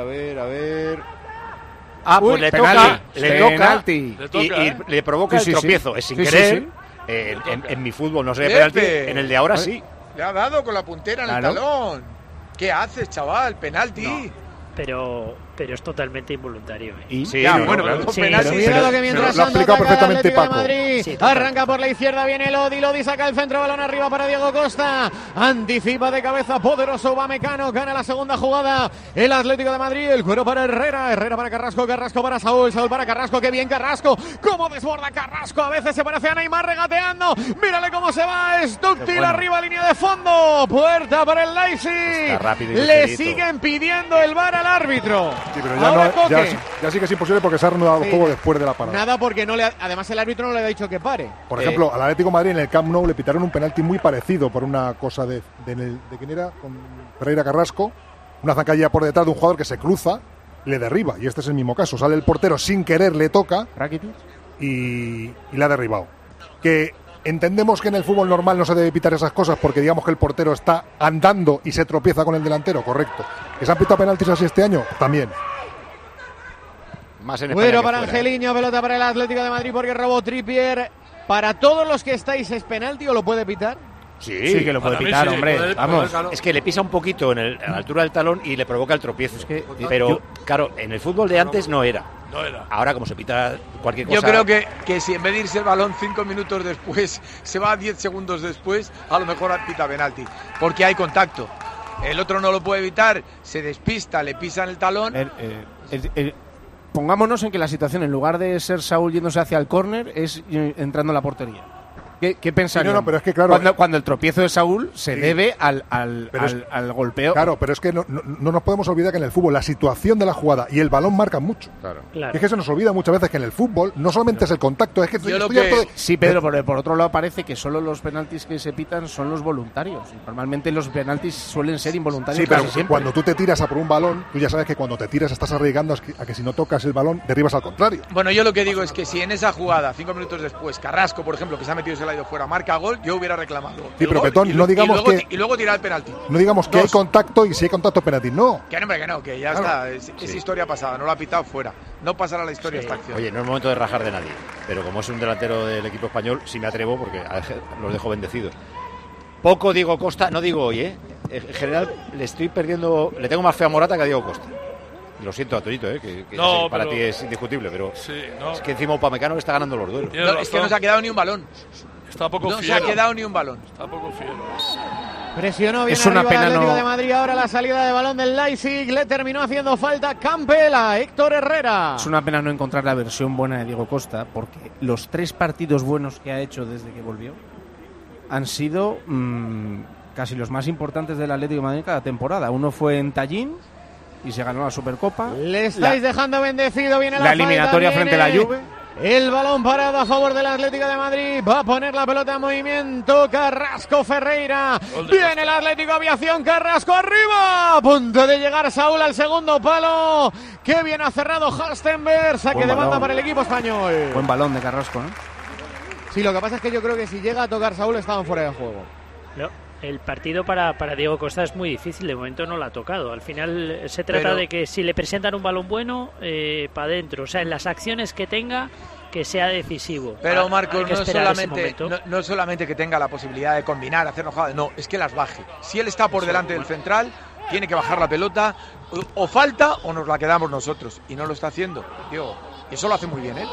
[SPEAKER 1] ver. Ah,
[SPEAKER 2] Uy,
[SPEAKER 1] pues le
[SPEAKER 4] penalti.
[SPEAKER 1] toca, le toca,
[SPEAKER 4] Penalti.
[SPEAKER 3] Le toca,
[SPEAKER 1] y
[SPEAKER 3] ¿eh?
[SPEAKER 1] le provoca
[SPEAKER 4] Sí,
[SPEAKER 1] el
[SPEAKER 4] sí,
[SPEAKER 1] tropiezo.
[SPEAKER 4] sí.
[SPEAKER 1] Es sin
[SPEAKER 4] Sí, sí,
[SPEAKER 1] querer.
[SPEAKER 4] sí.
[SPEAKER 1] En mi fútbol no se ve
[SPEAKER 8] Pepe.
[SPEAKER 1] penalti. En el de ahora sí.
[SPEAKER 8] Le ha dado con la puntera en
[SPEAKER 4] Claro.
[SPEAKER 8] el talón. ¿Qué haces, chaval? Penalti.
[SPEAKER 9] Pero pero es totalmente involuntario.
[SPEAKER 1] Y
[SPEAKER 3] sí, claro, bueno,
[SPEAKER 1] claro.
[SPEAKER 3] sí,
[SPEAKER 2] Pero cuidado que mientras
[SPEAKER 10] lo ha explicado perfectamente
[SPEAKER 2] Atlético de
[SPEAKER 10] Paco.
[SPEAKER 2] Madrid,
[SPEAKER 9] Sí,
[SPEAKER 2] arranca por la izquierda, viene Lodi saca el centro, balón arriba para Diego Costa, anticipa de cabeza poderoso Upamecano, gana la segunda jugada el Atlético de Madrid, el cuero para Herrera para Carrasco para Saúl para Carrasco, qué bien Carrasco, cómo desborda Carrasco, a veces se parece a Neymar regateando, mírale cómo se va, es dúctil arriba, línea de fondo, puerta para el Leipzig, le siguen pidiendo el VAR al árbitro.
[SPEAKER 10] Sí, pero ya sí que es imposible porque se ha reanudado el juego después de la parada.
[SPEAKER 2] Nada, porque además el árbitro no le ha dicho que pare.
[SPEAKER 10] Por ejemplo, al Atlético de Madrid en el Camp Nou le pitaron un penalti muy parecido por una cosa de quién era, con Ferreira Carrasco, una zancadilla por detrás de un jugador que se cruza, le derriba, y este es el mismo caso, sale el portero sin querer, le toca y le ha derribado. Que entendemos que en el fútbol normal no se debe pitar esas cosas porque digamos que el portero está andando y se tropieza con el delantero, correcto. ¿Que se han pitado penaltis así este año? También.
[SPEAKER 2] Bueno para Angeliño, pelota para el Atlético de Madrid porque robó Trippier. Para todos los que estáis, ¿es penalti o lo puede pitar?
[SPEAKER 1] Sí,
[SPEAKER 4] que lo puede pitar, hombre. Vamos.
[SPEAKER 1] Es que le pisa un poquito a la altura del talón y le provoca el tropiezo. Pero, claro, en el fútbol de antes no era. Ahora, como se pita cualquier cosa...
[SPEAKER 8] Yo creo que si en vez de irse el balón 5 minutos después, se va 10 segundos después, a lo mejor pita penalti. Porque hay contacto. El otro no lo puede evitar, se despista, le pisan el talón...
[SPEAKER 4] Pongámonos en que la situación, en lugar de ser Saúl yéndose hacia el córner, es entrando en la portería. ¿Qué pensarían?
[SPEAKER 10] No, pero es que claro,
[SPEAKER 4] cuando el tropiezo de Saúl se debe al golpeo.
[SPEAKER 10] Claro, pero es que no nos podemos olvidar que en el fútbol la situación de la jugada y el balón marcan mucho. Claro. Es que se nos olvida muchas veces que en el fútbol no solamente es el contacto, es que
[SPEAKER 4] Sí, Pedro, pero por otro lado parece que solo los penaltis que se pitan son los voluntarios. Normalmente los penaltis suelen ser involuntarios.
[SPEAKER 10] Sí, pero cuando tú te tiras a por un balón, tú ya sabes que cuando te tiras estás arriesgando a que si no tocas el balón, derribas al contrario.
[SPEAKER 8] Bueno, yo lo que digo es que si en esa jugada, 5 minutos después, Carrasco, por ejemplo, que se ha metido ido fuera, marca gol, yo hubiera reclamado.
[SPEAKER 10] Sí, pero Petón, no digamos
[SPEAKER 8] y luego tirar el penalti.
[SPEAKER 10] No digamos que hay contacto y si hay contacto penalti, no.
[SPEAKER 8] Que no, que ya está, es historia pasada, no lo ha pitado fuera. No pasará la historia esta acción.
[SPEAKER 1] Oye, no es momento de rajar de nadie, pero como es un delantero del equipo español, sí me atrevo porque los dejo bendecidos. Poco Diego Costa, no digo hoy, en general le tengo más fe a Morata que a Diego Costa. Lo siento, Antonito, que no, para ti es indiscutible, pero es que encima Upamecano está ganando los duelos.
[SPEAKER 8] No, es que no se ha quedado ni un balón.
[SPEAKER 3] Está poco
[SPEAKER 8] no fiero. Se ha quedado ni un balón.
[SPEAKER 3] Está poco fiero.
[SPEAKER 2] Presionó bien arriba el Atlético de Madrid, ahora la salida de balón del Leipzig, le terminó haciendo falta Campbell a Héctor Herrera.
[SPEAKER 4] Es una pena no encontrar la versión buena de Diego Costa, porque los 3 partidos buenos que ha hecho desde que volvió han sido casi los más importantes del Atlético de Madrid cada temporada. Uno fue en Tallín y se ganó la Supercopa.
[SPEAKER 2] Le estáis dejando bendecido, viene la
[SPEAKER 4] eliminatoria frente a la Juve.
[SPEAKER 2] El balón parado a favor del Atlético de Madrid. Va a poner la pelota en movimiento. Carrasco Ferreira. Viene el Atlético Aviación. Carrasco arriba. A punto de llegar Saúl al segundo palo. Qué bien ha cerrado Halstenberg. Saque de banda para el equipo español.
[SPEAKER 4] Buen balón de Carrasco, ¿eh?
[SPEAKER 2] Sí, lo que pasa es que yo creo que si llega a tocar Saúl estaban fuera de juego.
[SPEAKER 9] No. El partido para Diego Costa es muy difícil, de momento no lo ha tocado. Al final se trata de que si le presentan un balón bueno, para adentro. O sea, en las acciones que tenga, que sea decisivo.
[SPEAKER 8] Pero Marcos, no solamente que tenga la posibilidad de combinar, hacer jugadas, no, es que las baje. Si él está por delante del central, tiene que bajar la pelota, o falta o nos la quedamos nosotros. Y no lo está haciendo. Tío, eso lo hace muy bien él.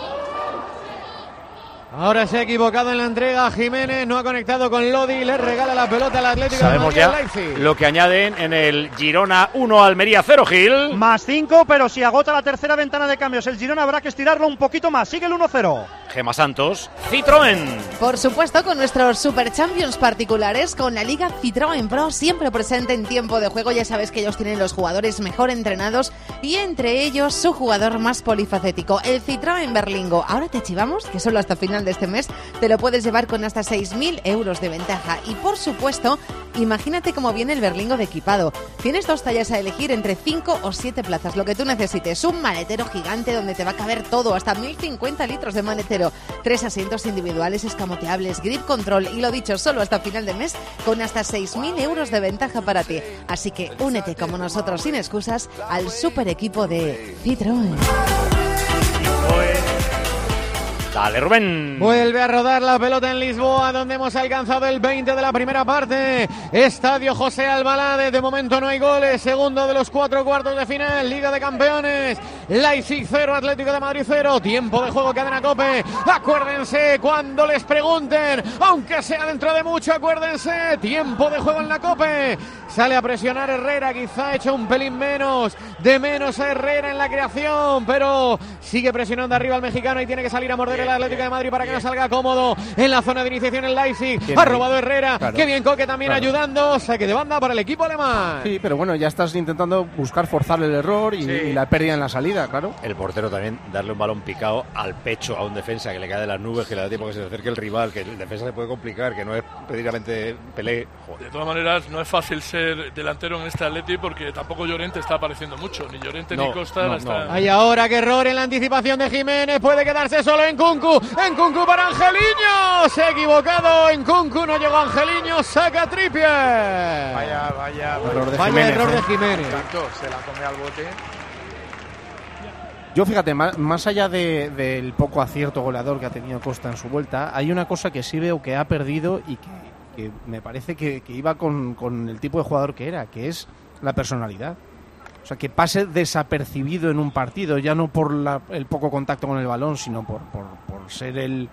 [SPEAKER 2] Ahora se ha equivocado en la entrega Jiménez, no ha conectado con Lodi, le regala la pelota al Atlético de Madrid.
[SPEAKER 1] Sabemos ya lo que añaden en el Girona 1, Almería 0, Gil.
[SPEAKER 7] Más 5, pero si agota la tercera ventana de cambios, el Girona habrá que estirarlo un poquito más, sigue el 1-0.
[SPEAKER 1] Gema Santos, Citroën.
[SPEAKER 11] Por supuesto, con nuestros Super Champions particulares, con la Liga Citroën Pro siempre presente en tiempo de juego. Ya sabes que ellos tienen los jugadores mejor entrenados y entre ellos su jugador más polifacético, el Citroën Berlingo. Ahora te chivamos que solo hasta final de este mes te lo puedes llevar con hasta 6.000 euros de ventaja. Y por supuesto, imagínate cómo viene el Berlingo de equipado. Tienes 2 tallas a elegir entre 5 o 7 plazas, lo que tú necesites. Un maletero gigante donde te va a caber todo, hasta 1.050 litros de maletero. 3 asientos individuales escamoteables, grip control y lo dicho, solo hasta final de mes con hasta 6.000 euros de ventaja para ti. Así que únete como nosotros sin excusas al super equipo de Citroën.
[SPEAKER 1] Dale, Rubén.
[SPEAKER 2] Vuelve a rodar la pelota en Lisboa, donde hemos alcanzado el 20 de la primera parte. Estadio José Albalade, de momento no hay goles. Segundo de los 4 cuartos de final, Liga de Campeones. Leipzig 0, Atlético de Madrid 0. Tiempo de juego, Cadena COPE. Acuérdense cuando les pregunten, aunque sea dentro de mucho, acuérdense. Tiempo de juego en la COPE. Sale a presionar Herrera, quizá ha hecho un pelín menos a Herrera en la creación, pero sigue presionando arriba al mexicano y tiene que salir a morder el Atlético de Madrid para que no salga cómodo en la zona de iniciación el Leipzig. Ha robado Herrera, claro. Qué bien Koke también ayudando, saque de banda para el equipo alemán.
[SPEAKER 4] Sí, pero bueno, ya estás intentando buscar forzar el error y la pérdida en la salida, claro.
[SPEAKER 1] El portero también, darle un balón picado al pecho a un defensa que le cae de las nubes, que le da tiempo que se acerque el rival, que el defensa se puede complicar, que no es precisamente Pelé. Joder.
[SPEAKER 3] De todas maneras, no es fácil ser delantero en este Atleti porque tampoco Llorente está apareciendo mucho, ni Llorente ni Costa está...
[SPEAKER 2] Hay ahora que error en la anticipación de Jiménez, puede quedarse solo en Kunku para Angeliño, se ha equivocado en Kunku, no llegó Angeliño, saca Trippier.
[SPEAKER 8] Vaya
[SPEAKER 2] error de Jiménez.
[SPEAKER 8] Se la come al bote.
[SPEAKER 4] Yo fíjate, más allá del poco acierto goleador que ha tenido Costa en su vuelta, hay una cosa que sí veo que ha perdido y que me parece que iba con el tipo de jugador que era, que es la personalidad. O sea, que pase desapercibido en un partido, ya no por el poco contacto con el balón, sino por ser el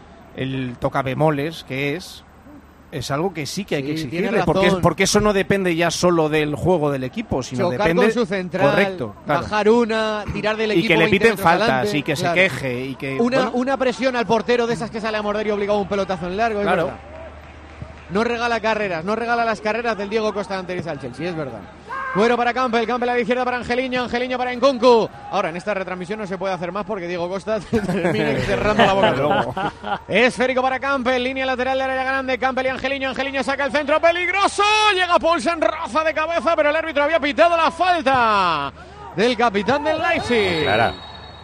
[SPEAKER 4] tocabemoles que es algo que sí que hay que exigirle, porque eso no depende ya solo del juego del equipo, sino
[SPEAKER 2] chocar
[SPEAKER 4] depende
[SPEAKER 2] con su central,
[SPEAKER 4] correcto, claro.
[SPEAKER 2] Bajar una, tirar del equipo
[SPEAKER 4] y que le piten faltas
[SPEAKER 2] adelante,
[SPEAKER 4] y que
[SPEAKER 2] claro.
[SPEAKER 4] se queje y que
[SPEAKER 2] una presión al portero de esas que sale a morder y obligado a un pelotazo en largo,
[SPEAKER 4] claro.
[SPEAKER 2] Es verdad. No regala carreras, no regala las carreras del Diego Costa anterior al Chelsea, es verdad. Cuero para Campbell a la izquierda para Angeliño para Nkunku. Ahora en esta retransmisión no se puede hacer más porque Diego Costa termina cerrando la boca luego. Esférico para Campbell, línea lateral de área grande, Campbell y Angeliño saca el centro peligroso, llega Poulsen, raza de cabeza, pero el árbitro había pitado la falta del capitán del Leipzig.
[SPEAKER 1] Clara.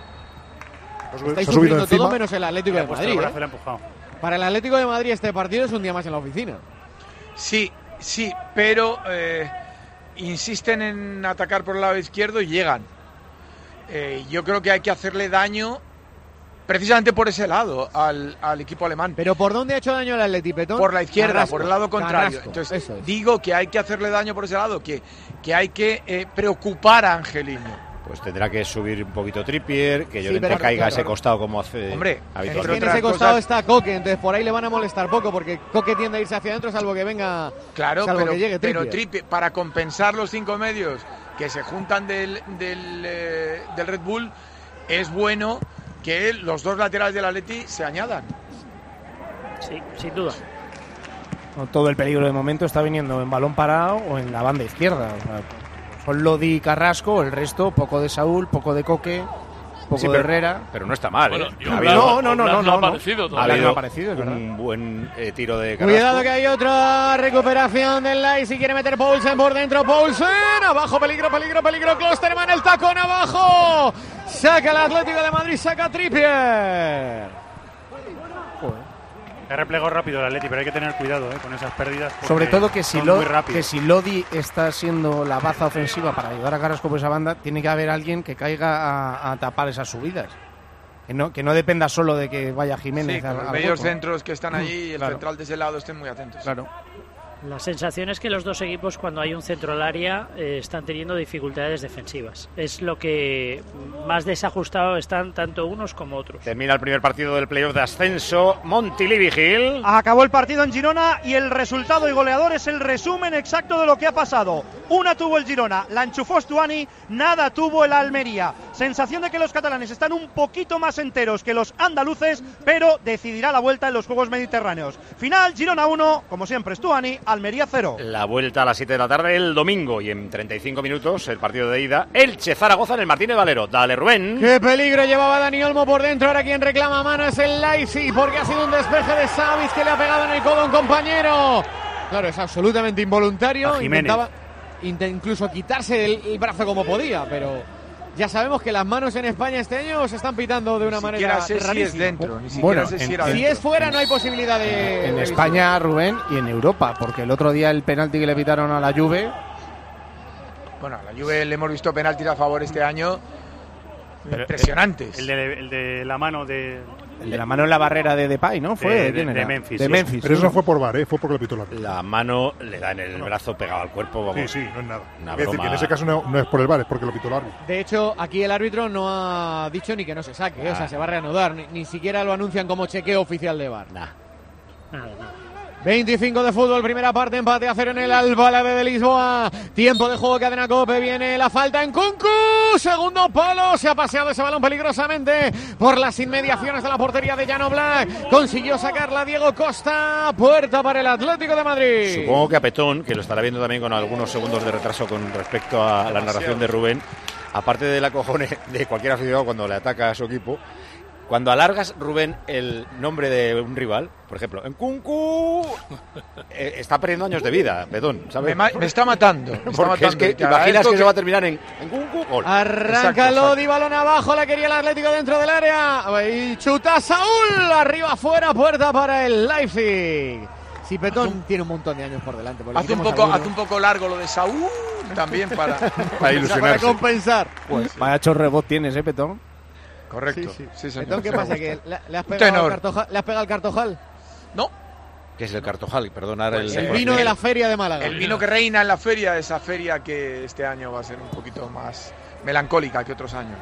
[SPEAKER 2] Estáis sufriendo todo menos el Atlético de Madrid. Para el Atlético de Madrid este partido es un día más en la oficina.
[SPEAKER 8] Sí, pero insisten en atacar por el lado izquierdo y llegan. Yo creo que hay que hacerle daño precisamente por ese lado al equipo alemán.
[SPEAKER 2] ¿Pero por dónde ha hecho daño el Atleti, Petón?
[SPEAKER 8] Por la izquierda,
[SPEAKER 2] Carrasco,
[SPEAKER 8] por el lado contrario.
[SPEAKER 2] Carrasco,
[SPEAKER 8] entonces digo que hay que hacerle daño por ese lado, que hay que preocupar a Angeliño.
[SPEAKER 1] Pues tendrá que subir un poquito Trippier, que Llorente caiga a ese costado como hace habitualmente.
[SPEAKER 2] En ese costado está Koke, entonces por ahí le van a molestar poco, porque Koke tiende a irse hacia adentro salvo que venga, que llegue Trippier.
[SPEAKER 8] Pero Trippier, para compensar los 5 medios que se juntan del Red Bull, es bueno que los 2 laterales del Atleti se añadan.
[SPEAKER 9] Sí, sin duda.
[SPEAKER 4] Todo el peligro de momento está viniendo en balón parado o en la banda izquierda. O sea, con Lodi y Carrasco, el resto, poco de Saúl, poco de Koke, poco de Herrera.
[SPEAKER 1] Pero no está mal,
[SPEAKER 3] bueno,
[SPEAKER 1] no
[SPEAKER 3] ha aparecido todavía.
[SPEAKER 1] Ha habido un buen tiro de Carrasco.
[SPEAKER 2] Cuidado que hay otra recuperación del Leipzig, quiere meter Poulsen por dentro, Poulsen, abajo, peligro, Klosterman, el tacón abajo, saca el Atlético de Madrid, saca Trippier.
[SPEAKER 5] Ha replegado rápido el Atleti, pero hay que tener cuidado con esas pérdidas.
[SPEAKER 4] Sobre todo que si Lodi está siendo la baza ofensiva para ayudar a Carrasco por esa banda, tiene que haber alguien que caiga a tapar esas subidas. Que no dependa solo de que vaya Jiménez.
[SPEAKER 8] Sí, los medios centros que están allí y el central de ese lado estén muy atentos.
[SPEAKER 4] Claro.
[SPEAKER 9] La sensación es que los dos equipos, cuando hay un centro al área, están teniendo dificultades defensivas. Es lo que más desajustado están tanto unos como otros.
[SPEAKER 1] Termina el primer partido del playoff de ascenso. Montilivi Gil.
[SPEAKER 7] Acabó el partido en Girona y el resultado y goleador es el resumen exacto de lo que ha pasado. Una tuvo el Girona, la enchufó Stuani, nada tuvo el Almería. Sensación de que los catalanes están un poquito más enteros que los andaluces, pero decidirá la vuelta en los Juegos Mediterráneos. Final, Girona 1, como siempre Stuani, Almería 0.
[SPEAKER 1] La vuelta a las 7 de la tarde el domingo y en 35 minutos el partido de ida. Elche Zaragoza en el Martínez Valero. Dale, Rubén.
[SPEAKER 2] Qué peligro llevaba Dani Olmo por dentro. Ahora quien reclama mano es el Leipzig porque ha sido un despeje de Savic que le ha pegado en el codo a un compañero. Claro, es absolutamente involuntario. Intentaba incluso quitarse el brazo como podía, pero ya sabemos que las manos en España este año se están pitando de una manera rarísima.
[SPEAKER 8] Si es dentro,
[SPEAKER 2] si es fuera no hay posibilidad de...
[SPEAKER 4] En España, Rubén, y en Europa, porque el otro día el penalti que le pitaron a la Juve...
[SPEAKER 8] Bueno, a la Juve le hemos visto penaltis a favor este año impresionantes.
[SPEAKER 5] El de la mano de
[SPEAKER 4] El de la mano en la barrera de Depay, ¿no? Fue
[SPEAKER 5] de
[SPEAKER 4] Memphis.
[SPEAKER 5] sí.
[SPEAKER 4] Memphis.
[SPEAKER 10] Pero eso no fue por VAR, fue porque lo pitó el árbitro.
[SPEAKER 1] La mano le da en el brazo pegado al cuerpo, vamos.
[SPEAKER 10] Sí, no es nada.
[SPEAKER 1] Una
[SPEAKER 10] Es decir,
[SPEAKER 1] broma.
[SPEAKER 10] que en ese caso no es por el VAR, es porque lo pitó el árbitro.
[SPEAKER 2] De hecho, aquí el árbitro no ha dicho ni que no se saque, o sea, se va a reanudar. Ni siquiera lo anuncian como chequeo oficial de VAR.
[SPEAKER 9] Nada.
[SPEAKER 2] 25 de fútbol, primera parte, empate a 0 en el Alvalade de Lisboa. Tiempo de juego, cadena Cope, viene la falta en Kunku. Segundo palo, se ha paseado ese balón peligrosamente por las inmediaciones de la portería de Jan Oblak. Consiguió sacarla Diego Costa, puerta para el Atlético de Madrid.
[SPEAKER 1] Supongo que a Petón, que lo estará viendo también con algunos segundos de retraso con respecto a la narración de Rubén, aparte del acojone de cualquier aficionado cuando le ataca a su equipo, cuando alargas, Rubén, el nombre de un rival, por ejemplo, en Kunku, está perdiendo años de vida, Petón, ¿sabes?
[SPEAKER 8] Me está matando. Me está
[SPEAKER 1] Porque
[SPEAKER 8] matando.
[SPEAKER 1] es que
[SPEAKER 8] Te
[SPEAKER 1] imaginas
[SPEAKER 8] agradezco
[SPEAKER 1] que se va a terminar en Kunku, gol.
[SPEAKER 2] Arranca Lodi, balón abajo, la quería el Atlético dentro del área. Y chuta Saúl, arriba afuera, puerta para el Leipzig. Si Petón tiene un montón de años por delante.
[SPEAKER 8] Haz un poco largo lo de Saúl también para
[SPEAKER 1] ilusionarse.
[SPEAKER 2] Para compensar.
[SPEAKER 4] Pues vaya chorrebot tienes, Petón.
[SPEAKER 8] Correcto. Sí, señor.
[SPEAKER 2] Petón, ¿qué pasa? ¿Que le has pegado al Cartojal?
[SPEAKER 8] No.
[SPEAKER 1] ¿Qué es el Cartojal? Perdón, ahora
[SPEAKER 2] El vino de la feria de Málaga.
[SPEAKER 8] El vino que reina en la feria, esa feria que este año va a ser un poquito más melancólica que otros años.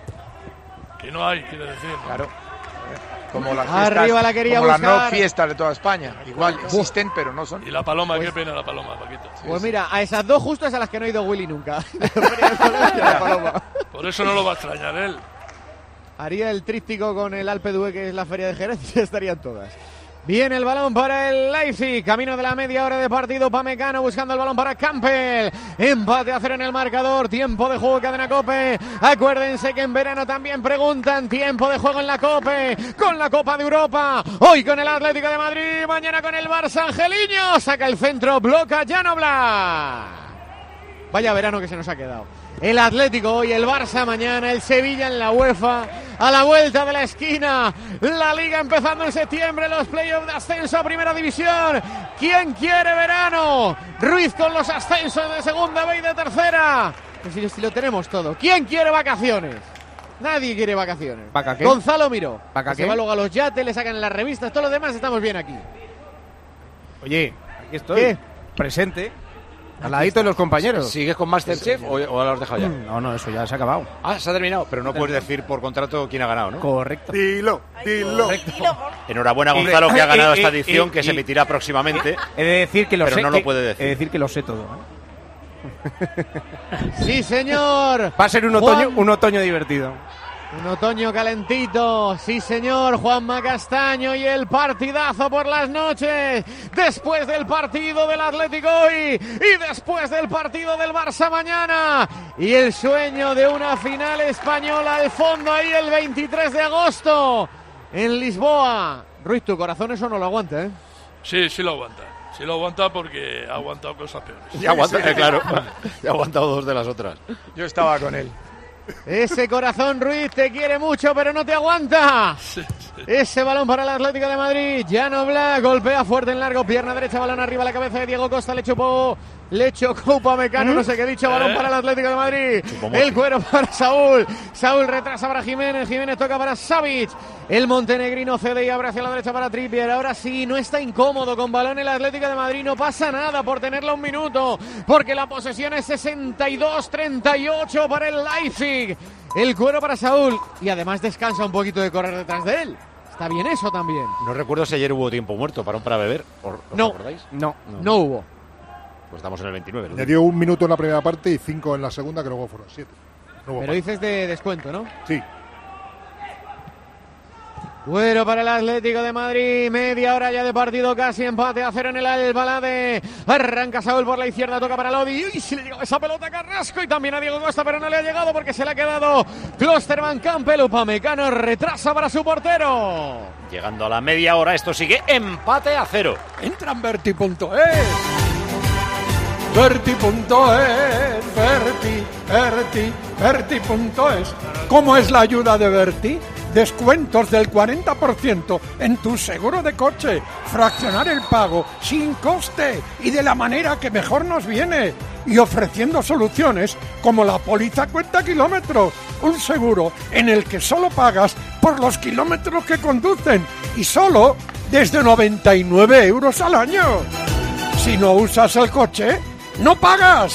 [SPEAKER 3] Que no hay, quiere decir. ¿no?
[SPEAKER 8] Claro. Como las fiestas,
[SPEAKER 2] Arriba la quería
[SPEAKER 8] como
[SPEAKER 2] buscar.
[SPEAKER 8] las no fiestas de toda España. Igual existen, pero no son.
[SPEAKER 3] Y la paloma, qué pena la paloma, Paquito.
[SPEAKER 2] Pues mira, a esas dos justo es a las que no ha ido Willy nunca. La paloma.
[SPEAKER 3] Por eso no lo va a extrañar él.
[SPEAKER 2] Haría el tríptico con el Alpe d'Huez, que es la feria de Jerez, y ya estarían todas. Viene el balón para el Leipzig, camino de la media hora de partido, Pamecano buscando el balón para Campbell, empate a 0 en el marcador, tiempo de juego, cadena Cope. Acuérdense que en verano también preguntan tiempo de juego en la Cope, con la Copa de Europa, hoy con el Atlético de Madrid, mañana con el Barça. Angeliño saca el centro, bloca Jan Oblak. Vaya verano que se nos ha quedado. El Atlético hoy, el Barça mañana, el Sevilla en la UEFA, a la vuelta de la esquina, la Liga empezando en septiembre, los playoffs de ascenso a Primera División. ¿Quién quiere verano? Ruiz con los ascensos de Segunda B y de Tercera. Pues si lo tenemos todo. ¿Quién quiere vacaciones? Nadie quiere vacaciones.
[SPEAKER 4] ¿Vaca qué?
[SPEAKER 2] Gonzalo Miró.
[SPEAKER 4] ¿Vaca
[SPEAKER 2] Se
[SPEAKER 4] qué?
[SPEAKER 2] va luego a los yates, le sacan en las revistas, todos los demás estamos bien aquí.
[SPEAKER 4] Oye, aquí estoy.
[SPEAKER 2] ¿Qué?
[SPEAKER 4] Presente. Al ladito de los compañeros.
[SPEAKER 1] ¿Sigues con Masterchef o lo has dejado ya?
[SPEAKER 4] No, eso ya se ha acabado.
[SPEAKER 1] Ah, se ha terminado, pero no puedes decir por contrato quién ha ganado, ¿no?
[SPEAKER 4] Correcto.
[SPEAKER 10] Dilo.
[SPEAKER 1] Enhorabuena, Gonzalo, que ha ganado esta edición,
[SPEAKER 4] y-
[SPEAKER 1] que se emitirá próximamente.
[SPEAKER 4] He de decir que lo
[SPEAKER 1] Pero
[SPEAKER 4] sé.
[SPEAKER 1] no lo puede decir.
[SPEAKER 4] He de decir que lo sé todo.
[SPEAKER 2] Sí, señor.
[SPEAKER 4] Va a ser un otoño divertido.
[SPEAKER 2] Un otoño calentito, sí señor, Juanma Castaño, y el partidazo por las noches, después del partido del Atlético hoy y después del partido del Barça mañana, y el sueño de una final española al fondo ahí el 23 de agosto en Lisboa. Ruiz, tu corazón eso no lo aguanta, ¿eh?
[SPEAKER 3] Sí, sí lo aguanta. Sí lo aguanta porque ha aguantado cosas peores.
[SPEAKER 1] Ya aguanta, claro. Ya ha aguantado dos de las otras.
[SPEAKER 8] Yo estaba con él.
[SPEAKER 2] Ese corazón, Ruiz, te quiere mucho, pero no te aguanta. Ese balón para el Atlético de Madrid. Jan Oblak golpea fuerte en largo, pierna derecha, balón arriba, la cabeza de Diego Costa. Le chocó Upamecano, no sé qué he dicho. Balón para el Atlético de Madrid. El cuero para Saúl. Saúl retrasa para Jiménez. Jiménez toca para Savic. El montenegrino cede y abre hacia la derecha para Trippier. Ahora sí, no está incómodo con balón el Atlético de Madrid. No pasa nada por tenerla un minuto, porque la posesión es 62-38 para el Leipzig. El cuero para Saúl. Y además descansa un poquito de correr detrás de él. Está bien eso también.
[SPEAKER 1] No recuerdo si ayer hubo tiempo muerto para beber. ¿Os acordáis?
[SPEAKER 2] No hubo.
[SPEAKER 1] Pues estamos en el 29. ¿no?
[SPEAKER 10] Le dio un minuto en la primera parte y 5 en la segunda, que luego fueron 7.
[SPEAKER 2] Pero dices de descuento, ¿no?
[SPEAKER 10] Sí.
[SPEAKER 2] Cuero para el Atlético de Madrid, media hora ya de partido, casi empate a 0 en el Alvalade. Arranca Saúl por la izquierda, toca para Lodi. ¡Uy! Si le llegó esa pelota a Carrasco y también a Diego Costa, pero no le ha llegado porque se le ha quedado Klosterman. Campbell. Upamecano retrasa para su portero.
[SPEAKER 1] Llegando a la media hora, esto sigue empate a 0.
[SPEAKER 6] Entra en Berti.es. Berti.es, Berti.es. ¿Cómo es la ayuda de Berti? Descuentos del 40% en tu seguro de coche, fraccionar el pago sin coste y de la manera que mejor nos viene, y ofreciendo soluciones como la póliza cuenta kilómetros, un seguro en el que solo pagas por los kilómetros que conducen y solo desde 99 euros al año. Si no usas el coche, no pagas.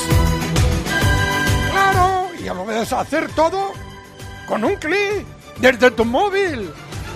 [SPEAKER 6] Claro, y lo puedes hacer todo con un clic desde tu móvil.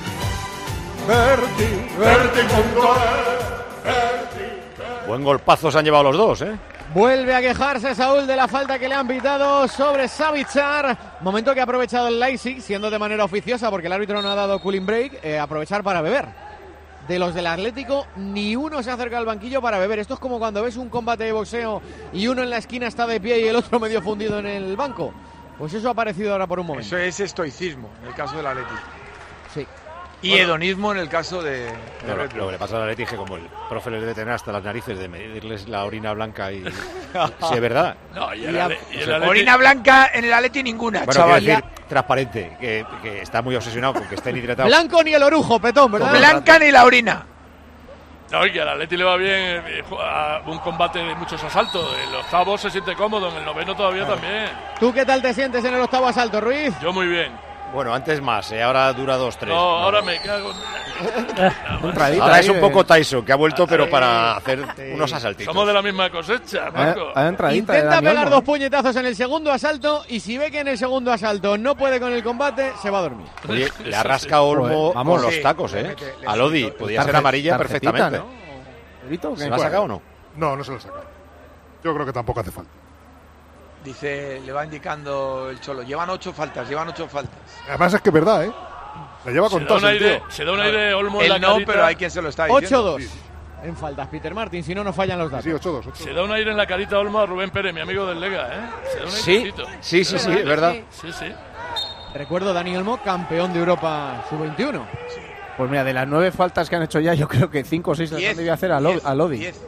[SPEAKER 1] Buen golpazo se han llevado los dos, ¿eh?
[SPEAKER 2] Vuelve a quejarse Saúl de la falta que le han pitado sobre Savičar. Momento que ha aprovechado el Leipzig, siendo de manera oficiosa porque el árbitro no ha dado cooling break, aprovechar para beber. De los del Atlético, ni uno se acerca al banquillo para beber. Esto es como cuando ves un combate de boxeo y uno en la esquina está de pie y el otro medio fundido en el banco. Pues eso ha aparecido ahora por un momento.
[SPEAKER 8] Eso es estoicismo en el caso del Atlético.
[SPEAKER 2] Sí.
[SPEAKER 8] Y hedonismo en el caso de
[SPEAKER 1] lo que le pasa al Atleti es que como el profe les debe tener hasta las narices de medirles la orina blanca y si es verdad.
[SPEAKER 8] No, y el orina blanca en el Atleti ninguna,
[SPEAKER 1] bueno,
[SPEAKER 8] chaval.
[SPEAKER 1] Quiero decir, transparente, que está muy obsesionado con que estén hidratados.
[SPEAKER 2] Blanco ni el orujo, Petón, ¿verdad?
[SPEAKER 8] Blanca ni la orina.
[SPEAKER 3] No, y que al Atleti le va bien un combate de muchos asaltos. El octavo se siente cómodo, en el noveno todavía también.
[SPEAKER 2] ¿Tú qué tal te sientes en el octavo asalto, Ruiz?
[SPEAKER 3] Yo muy bien.
[SPEAKER 1] Bueno, antes más, ahora dura 2-3.
[SPEAKER 3] No, ahora me cago.
[SPEAKER 1] Ahora es un poco Tyson, que ha vuelto, pero para hacer unos asaltitos.
[SPEAKER 3] Somos de la misma cosecha, Marco.
[SPEAKER 2] Intenta pegar 2 puñetazos en el segundo asalto y si ve que en el segundo asalto no puede con el combate, se va a dormir.
[SPEAKER 1] Oye, le ha rascado Olmo con los tacos, ¿eh? A Lodi, podía ser amarilla perfectamente.
[SPEAKER 4] ¿No?
[SPEAKER 1] ¿Se la ha sacado o no?
[SPEAKER 10] No, no se lo ha sacado. Yo creo que tampoco hace falta.
[SPEAKER 8] Dice, le va indicando el Cholo. Llevan 8 faltas.
[SPEAKER 10] Además es que es verdad, ¿eh? La lleva con todo.
[SPEAKER 3] Se da un aire Olmo en la
[SPEAKER 8] no,
[SPEAKER 3] carita.
[SPEAKER 8] pero hay quien se lo está diciendo.
[SPEAKER 2] 8-2 en faltas, Peter Martin, si no, no fallan los datos.
[SPEAKER 10] Sí, 8-2.
[SPEAKER 3] Se da un aire en la carita Olmo a Rubén Pérez, mi amigo del Lega, ¿eh? Se da un airecito.
[SPEAKER 1] Sí, es verdad.
[SPEAKER 3] Sí.
[SPEAKER 2] Recuerdo Dani Olmo, campeón de Europa sub-21.
[SPEAKER 4] Sí. Pues mira, de las 9 faltas que han hecho ya, yo creo que 5 o 6 las han debido hacer a Lodi.
[SPEAKER 8] 10.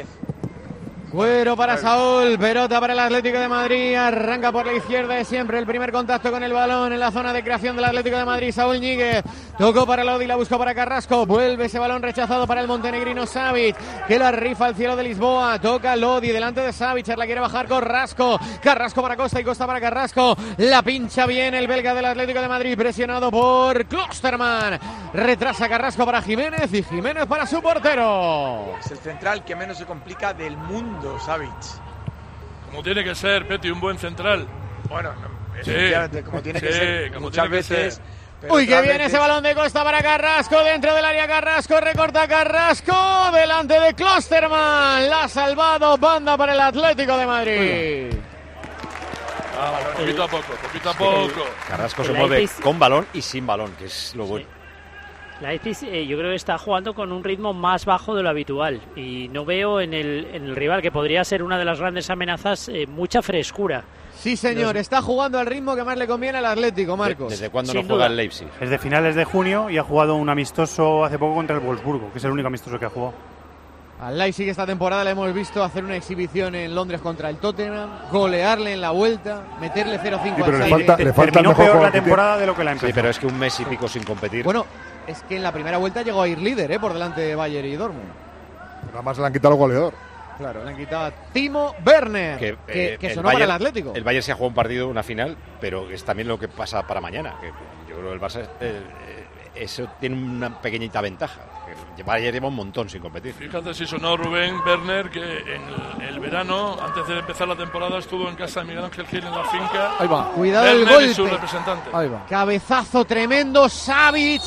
[SPEAKER 2] Cuero para Saúl, pelota para el Atlético de Madrid, arranca por la izquierda de siempre, el primer contacto con el balón en la zona de creación del Atlético de Madrid, Saúl Ñíguez, tocó para Lodi, la buscó para Carrasco, vuelve ese balón rechazado para el montenegrino Savic, que la rifa al cielo de Lisboa, toca Lodi, delante de Savic, la quiere bajar Carrasco para Costa y Costa para Carrasco, la pincha bien el belga del Atlético de Madrid, presionado por Klosterman, retrasa Carrasco para Jiménez y Jiménez para su portero.
[SPEAKER 8] Es el central que menos se complica del mundo, Savic.
[SPEAKER 3] Como tiene que ser, Peti, un buen central.
[SPEAKER 8] Bueno, como tiene que ser, muchas veces.
[SPEAKER 2] Uy, que viene ese balón de Costa para Carrasco, dentro del área Carrasco, recorta Carrasco, delante de Klosterman, la ha salvado, banda para el Atlético de Madrid.
[SPEAKER 3] Poquito a poco.
[SPEAKER 1] Carrasco se mueve con balón y sin balón, que es lo bueno.
[SPEAKER 9] Leipzig yo creo que está jugando con un ritmo más bajo de lo habitual y no veo en el rival, que podría ser una de las grandes amenazas, mucha frescura.
[SPEAKER 2] Sí, señor, está jugando al ritmo que más le conviene al Atlético, Marcos.
[SPEAKER 1] ¿Desde cuándo
[SPEAKER 9] Sin
[SPEAKER 1] no juega
[SPEAKER 9] duda.
[SPEAKER 1] el Leipzig?
[SPEAKER 5] Desde finales de junio y ha jugado un amistoso hace poco contra el Wolfsburgo, que es el único amistoso que ha jugado.
[SPEAKER 2] Al Leipzig esta temporada le hemos visto hacer una exhibición en Londres contra el Tottenham, golearle en la vuelta, meterle 0-5
[SPEAKER 10] Sí,
[SPEAKER 2] al
[SPEAKER 10] pero le
[SPEAKER 2] Leipzig.
[SPEAKER 10] falta
[SPEAKER 5] Terminó
[SPEAKER 10] mejor
[SPEAKER 5] peor la
[SPEAKER 10] que
[SPEAKER 5] temporada de lo que la empezó.
[SPEAKER 1] Sí, pero es que un mes y pico sin competir.
[SPEAKER 2] Bueno, es que en la primera vuelta llegó a ir líder, por delante de Bayern y Dortmund.
[SPEAKER 10] Nada más le han quitado el goleador.
[SPEAKER 2] Claro, le han quitado a Timo Werner, que sonó para el Atlético.
[SPEAKER 1] El Bayern se ha jugado un partido, una final, pero es también lo que pasa para mañana. Que yo creo que el Barça eso tiene una pequeñita ventaja. El Bayern lleva un montón sin competir.
[SPEAKER 3] Fíjate si sonó Rubén Werner, que en el verano, antes de empezar la temporada, estuvo en casa de Miguel Ángel Gil en la finca.
[SPEAKER 2] Ahí va, cuidado el
[SPEAKER 3] Werner
[SPEAKER 2] golpe.
[SPEAKER 3] Y su representante.
[SPEAKER 2] Ahí va. Cabezazo tremendo, Savic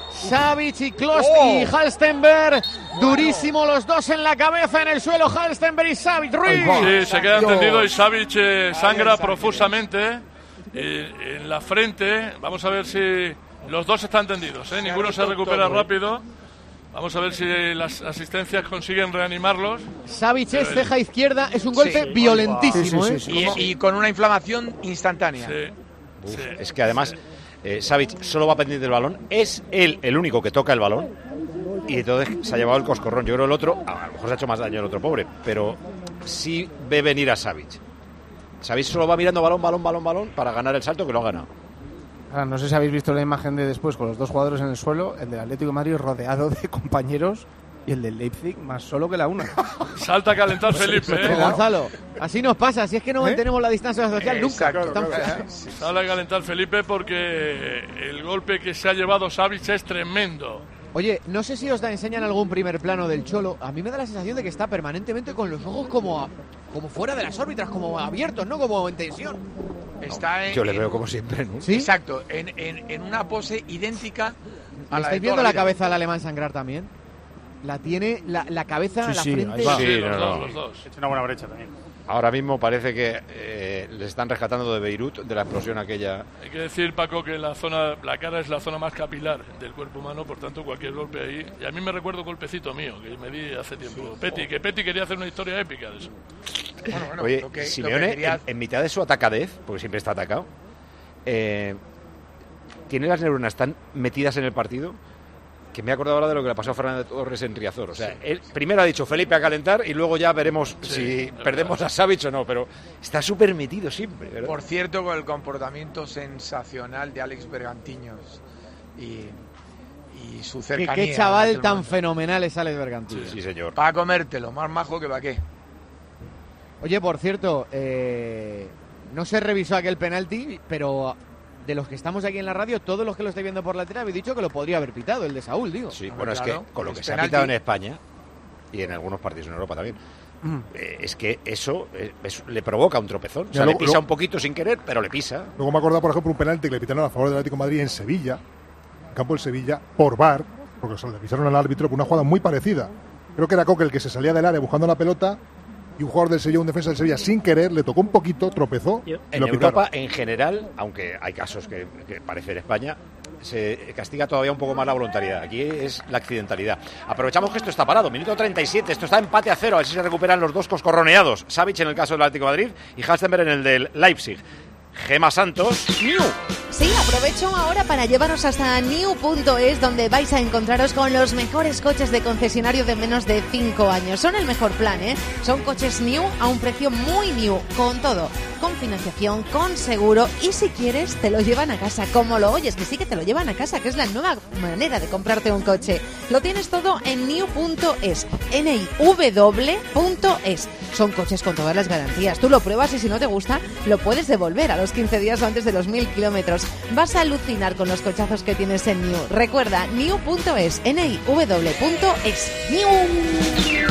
[SPEAKER 2] y Klost y Halstenberg, durísimo los dos en la cabeza, en el suelo, Halstenberg y Savic. Ruiz.
[SPEAKER 3] Sí, se queda entendido y Savic sangra profusamente en la frente. Vamos a ver si los dos están tendidos, ninguno se recupera rápido. Vamos a ver si las asistencias consiguen reanimarlos.
[SPEAKER 2] Savic es ceja izquierda, es un golpe violentísimo.
[SPEAKER 8] Y con una inflamación instantánea.
[SPEAKER 1] Sí. Es que además Savic solo va a pendiente del balón, es él el único que toca el balón y entonces se ha llevado el coscorrón. Yo creo el otro, a lo mejor se ha hecho más daño el otro pobre, pero sí ve venir a Savic. Savic solo va mirando balón para ganar el salto, que lo ha ganado.
[SPEAKER 4] Ahora, no sé si habéis visto la imagen de después con los dos jugadores en el suelo, el del Atlético de Madrid rodeado de compañeros Y el del Leipzig más solo que la una.
[SPEAKER 3] Salta a calentar Felipe,
[SPEAKER 2] Pero, Gonzalo, así nos pasa. Si es que no mantenemos la distancia social nunca.
[SPEAKER 3] Sale a calentar Felipe porque el golpe que se ha llevado Savic es tremendo.
[SPEAKER 2] Oye, no sé si os enseñan algún primer plano del Cholo. A mí me da la sensación de que está permanentemente con los ojos como fuera de las órbitas, como abiertos, ¿no? Como en tensión.
[SPEAKER 1] Yo le veo como siempre, ¿no?
[SPEAKER 2] ¿Sí?
[SPEAKER 8] Exacto, en una pose idéntica a la
[SPEAKER 2] ¿Estáis
[SPEAKER 8] de
[SPEAKER 2] viendo
[SPEAKER 8] toda
[SPEAKER 2] la
[SPEAKER 8] vida.
[SPEAKER 2] cabeza al alemán sangrar también? La tiene, la cabeza, la frente.
[SPEAKER 3] Los dos.
[SPEAKER 5] Es una buena brecha también.
[SPEAKER 1] Ahora mismo parece que les están rescatando de Beirut, de la explosión aquella.
[SPEAKER 3] Hay que decir, Paco, que la cara es la zona más capilar del cuerpo humano, por tanto cualquier golpe ahí. Y a mí me recuerda un golpecito mío que me di hace tiempo. Petty quería hacer una historia épica de eso.
[SPEAKER 8] Bueno,
[SPEAKER 1] Oye,
[SPEAKER 8] lo que
[SPEAKER 1] Simeone,
[SPEAKER 8] quería-
[SPEAKER 1] en mitad de su atacadez, porque siempre está atacado, tiene las neuronas tan metidas en el partido que me he acordado ahora de lo que le pasó a Fernando Torres en Riazor. O sea, él primero ha dicho Felipe a calentar y luego ya veremos si perdemos a Savic o no, pero está súper metido siempre, ¿verdad?
[SPEAKER 8] Por cierto, con el comportamiento sensacional de Alex Bergantiños y su cercanía.
[SPEAKER 2] Qué chaval
[SPEAKER 8] en aquel
[SPEAKER 2] tan
[SPEAKER 8] momento.
[SPEAKER 2] fenomenal es Alex Bergantiños.
[SPEAKER 1] Sí, señor.
[SPEAKER 8] Para comértelo, más majo que para qué.
[SPEAKER 2] Oye, por cierto, no se revisó aquel penalti, pero de los que estamos aquí en la radio, todos los que lo estáis viendo por la tele habéis dicho que lo podría haber pitado, el de Saúl, digo.
[SPEAKER 1] Sí,
[SPEAKER 8] Hombre,
[SPEAKER 1] bueno, es
[SPEAKER 8] claro,
[SPEAKER 1] que con lo
[SPEAKER 8] es
[SPEAKER 1] que se ha
[SPEAKER 8] penalti.
[SPEAKER 1] pitado en España y en algunos partidos en Europa también, es que eso le provoca un tropezón. O sea,
[SPEAKER 10] Ya,
[SPEAKER 1] le
[SPEAKER 10] luego-
[SPEAKER 1] pisa un poquito sin querer, pero le pisa.
[SPEAKER 10] Luego me he acordado, por ejemplo, un penalti que le pitaron a favor del Atlético de Madrid en Sevilla, en campo del Sevilla, por VAR, porque se le pisaron al árbitro por una jugada muy parecida. Creo que era Coque el que se salía del área buscando la pelota y un jugador del Sevilla, un defensa del Sevilla, sin querer, le tocó un poquito, tropezó y
[SPEAKER 1] En
[SPEAKER 10] lo
[SPEAKER 1] Europa,
[SPEAKER 10] pitaron.
[SPEAKER 1] en general, aunque hay casos que parece en España, se castiga todavía un poco más la voluntariedad. Aquí es la accidentalidad. Aprovechamos que esto está parado. Minuto 37. Esto está empate a 0. A ver si se recuperan los dos coscorroneados. Savic en el caso del Atlético de Madrid y Halstenberg en el del Leipzig. Gema Santos. ¡New!
[SPEAKER 11] Sí, aprovecho ahora para llevaros hasta new.es, donde vais a encontraros con los mejores coches de concesionario de menos de 5 años. Son el mejor plan, ¿eh? Son coches new a un precio muy new, con todo, con financiación, con seguro y si quieres te lo llevan a casa, como lo oyes, que sí que te lo llevan a casa, que es la nueva manera de comprarte un coche. Lo tienes todo en new.es, niw.es. Son coches con todas las garantías. Tú lo pruebas y si no te gusta, lo puedes devolver a los 15 días o antes de los 1000 kilómetros. Vas a alucinar con los cochazos que tienes en New. Recuerda, new.es, niw.es. New.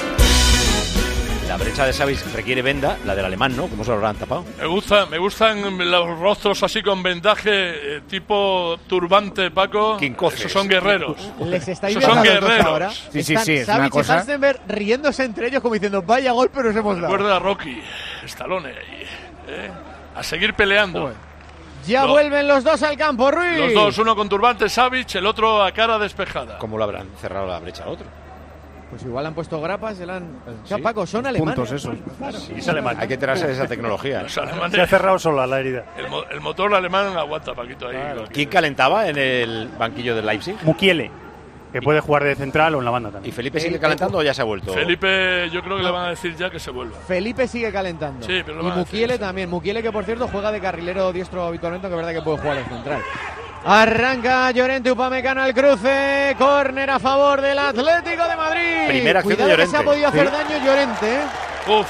[SPEAKER 1] La brecha de Savic requiere venda, la del alemán, ¿no? ¿Cómo se lo habrán tapado?
[SPEAKER 3] Me gustan los rostros así con vendaje tipo turbante, Paco.
[SPEAKER 1] Quincoces.
[SPEAKER 3] Esos son guerreros.
[SPEAKER 2] Les estáis
[SPEAKER 3] Esos
[SPEAKER 2] viendo
[SPEAKER 3] son
[SPEAKER 2] a los dos
[SPEAKER 3] guerreros.
[SPEAKER 2] ahora.
[SPEAKER 4] Sí,
[SPEAKER 2] Están
[SPEAKER 4] sí, es
[SPEAKER 2] Savic
[SPEAKER 4] una
[SPEAKER 2] y
[SPEAKER 4] cosa-
[SPEAKER 2] Halstenberg riéndose entre ellos como diciendo, vaya golpe nos hemos dado.
[SPEAKER 3] Recuerda a Rocky, Stallone ahí, ¿eh? A seguir peleando.
[SPEAKER 2] Joder. Ya
[SPEAKER 3] No.
[SPEAKER 2] vuelven los dos al campo, Ruiz.
[SPEAKER 3] Los dos, uno con turbante Savic, el otro a cara despejada.
[SPEAKER 1] ¿Cómo lo habrán cerrado la brecha al otro?
[SPEAKER 2] Pues igual han puesto grapas, se la han... Ya,
[SPEAKER 1] Sí.
[SPEAKER 2] Paco, son alemanes.
[SPEAKER 4] Puntos esos.
[SPEAKER 5] Sí, es alemán.
[SPEAKER 1] Hay que enterarse de esa tecnología.
[SPEAKER 3] Los alemanes-
[SPEAKER 5] Se ha cerrado sola la herida.
[SPEAKER 3] el motor alemán aguanta, Paquito, ahí.
[SPEAKER 1] ¿Quién calentaba en el banquillo del Leipzig?
[SPEAKER 5] Mukiele, que puede jugar de central o en la banda
[SPEAKER 1] ¿Y
[SPEAKER 5] también.
[SPEAKER 1] Felipe sigue calentando o ya se ha vuelto?
[SPEAKER 3] Felipe, yo creo que le van a decir ya que se vuelva.
[SPEAKER 2] Felipe sigue calentando.
[SPEAKER 3] Sí, pero lo
[SPEAKER 2] y
[SPEAKER 3] van a decir,
[SPEAKER 2] Mukiele
[SPEAKER 3] sí.
[SPEAKER 2] también. Mukiele que, por cierto, juega de carrilero diestro habitualmente, que es verdad que puede jugar de central. Arranca Llorente, Upamecano al cruce. Córner a favor del Atlético de Madrid.
[SPEAKER 1] Primera acción de
[SPEAKER 2] Cuidado que
[SPEAKER 1] Llorente.
[SPEAKER 2] se ha podido hacer
[SPEAKER 1] Sí.
[SPEAKER 2] daño Llorente, ¿eh?
[SPEAKER 3] Uf.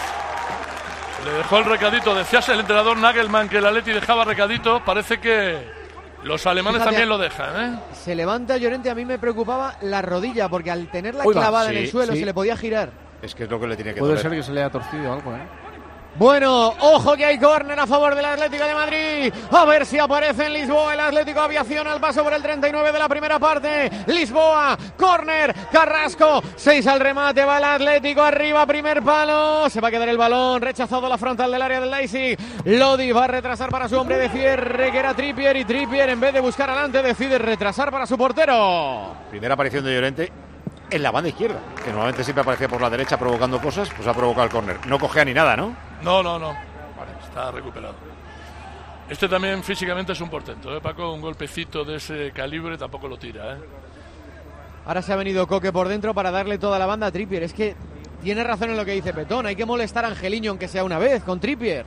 [SPEAKER 3] Le dejó el recadito. Decías el entrenador Nagelmann que el Atleti dejaba recadito. Parece que los alemanes
[SPEAKER 2] Fíjate,
[SPEAKER 3] también lo dejan, ¿eh?
[SPEAKER 2] Se levanta Llorente, a mí me preocupaba la rodilla, porque al tenerla
[SPEAKER 4] Uy, va.
[SPEAKER 2] clavada
[SPEAKER 1] Sí,
[SPEAKER 2] en el suelo
[SPEAKER 4] sí.
[SPEAKER 2] se le podía girar.
[SPEAKER 1] Es que es lo que le tiene que
[SPEAKER 4] Puede
[SPEAKER 1] doler.
[SPEAKER 4] ser que se le haya torcido algo, ¿eh?
[SPEAKER 2] Bueno, ojo que hay córner a favor del Atlético de Madrid. A ver si aparece en Lisboa el Atlético Aviación al paso por el 39 de la primera parte. Lisboa, córner, Carrasco, 6 al remate, va el Atlético arriba, primer palo. Se va a quedar el balón, rechazado la frontal del área del Leipzig. Lodi va a retrasar para su hombre de cierre, que era Trippier, y Trippier en vez de buscar adelante decide retrasar para su portero.
[SPEAKER 1] Primera aparición de Llorente en la banda izquierda, que normalmente siempre aparecía por la derecha provocando cosas, pues ha provocado el córner. No cogea ni nada, ¿no?
[SPEAKER 3] No. Vale, está recuperado. Este también físicamente es un portento, ¿eh, Paco? Un golpecito de ese calibre tampoco lo tira, ¿eh?
[SPEAKER 2] Ahora se ha venido Coque por dentro para darle toda la banda a Trippier. Es que tiene razón en lo que dice Petón. Hay que molestar a Angeliño aunque sea una vez con Trippier.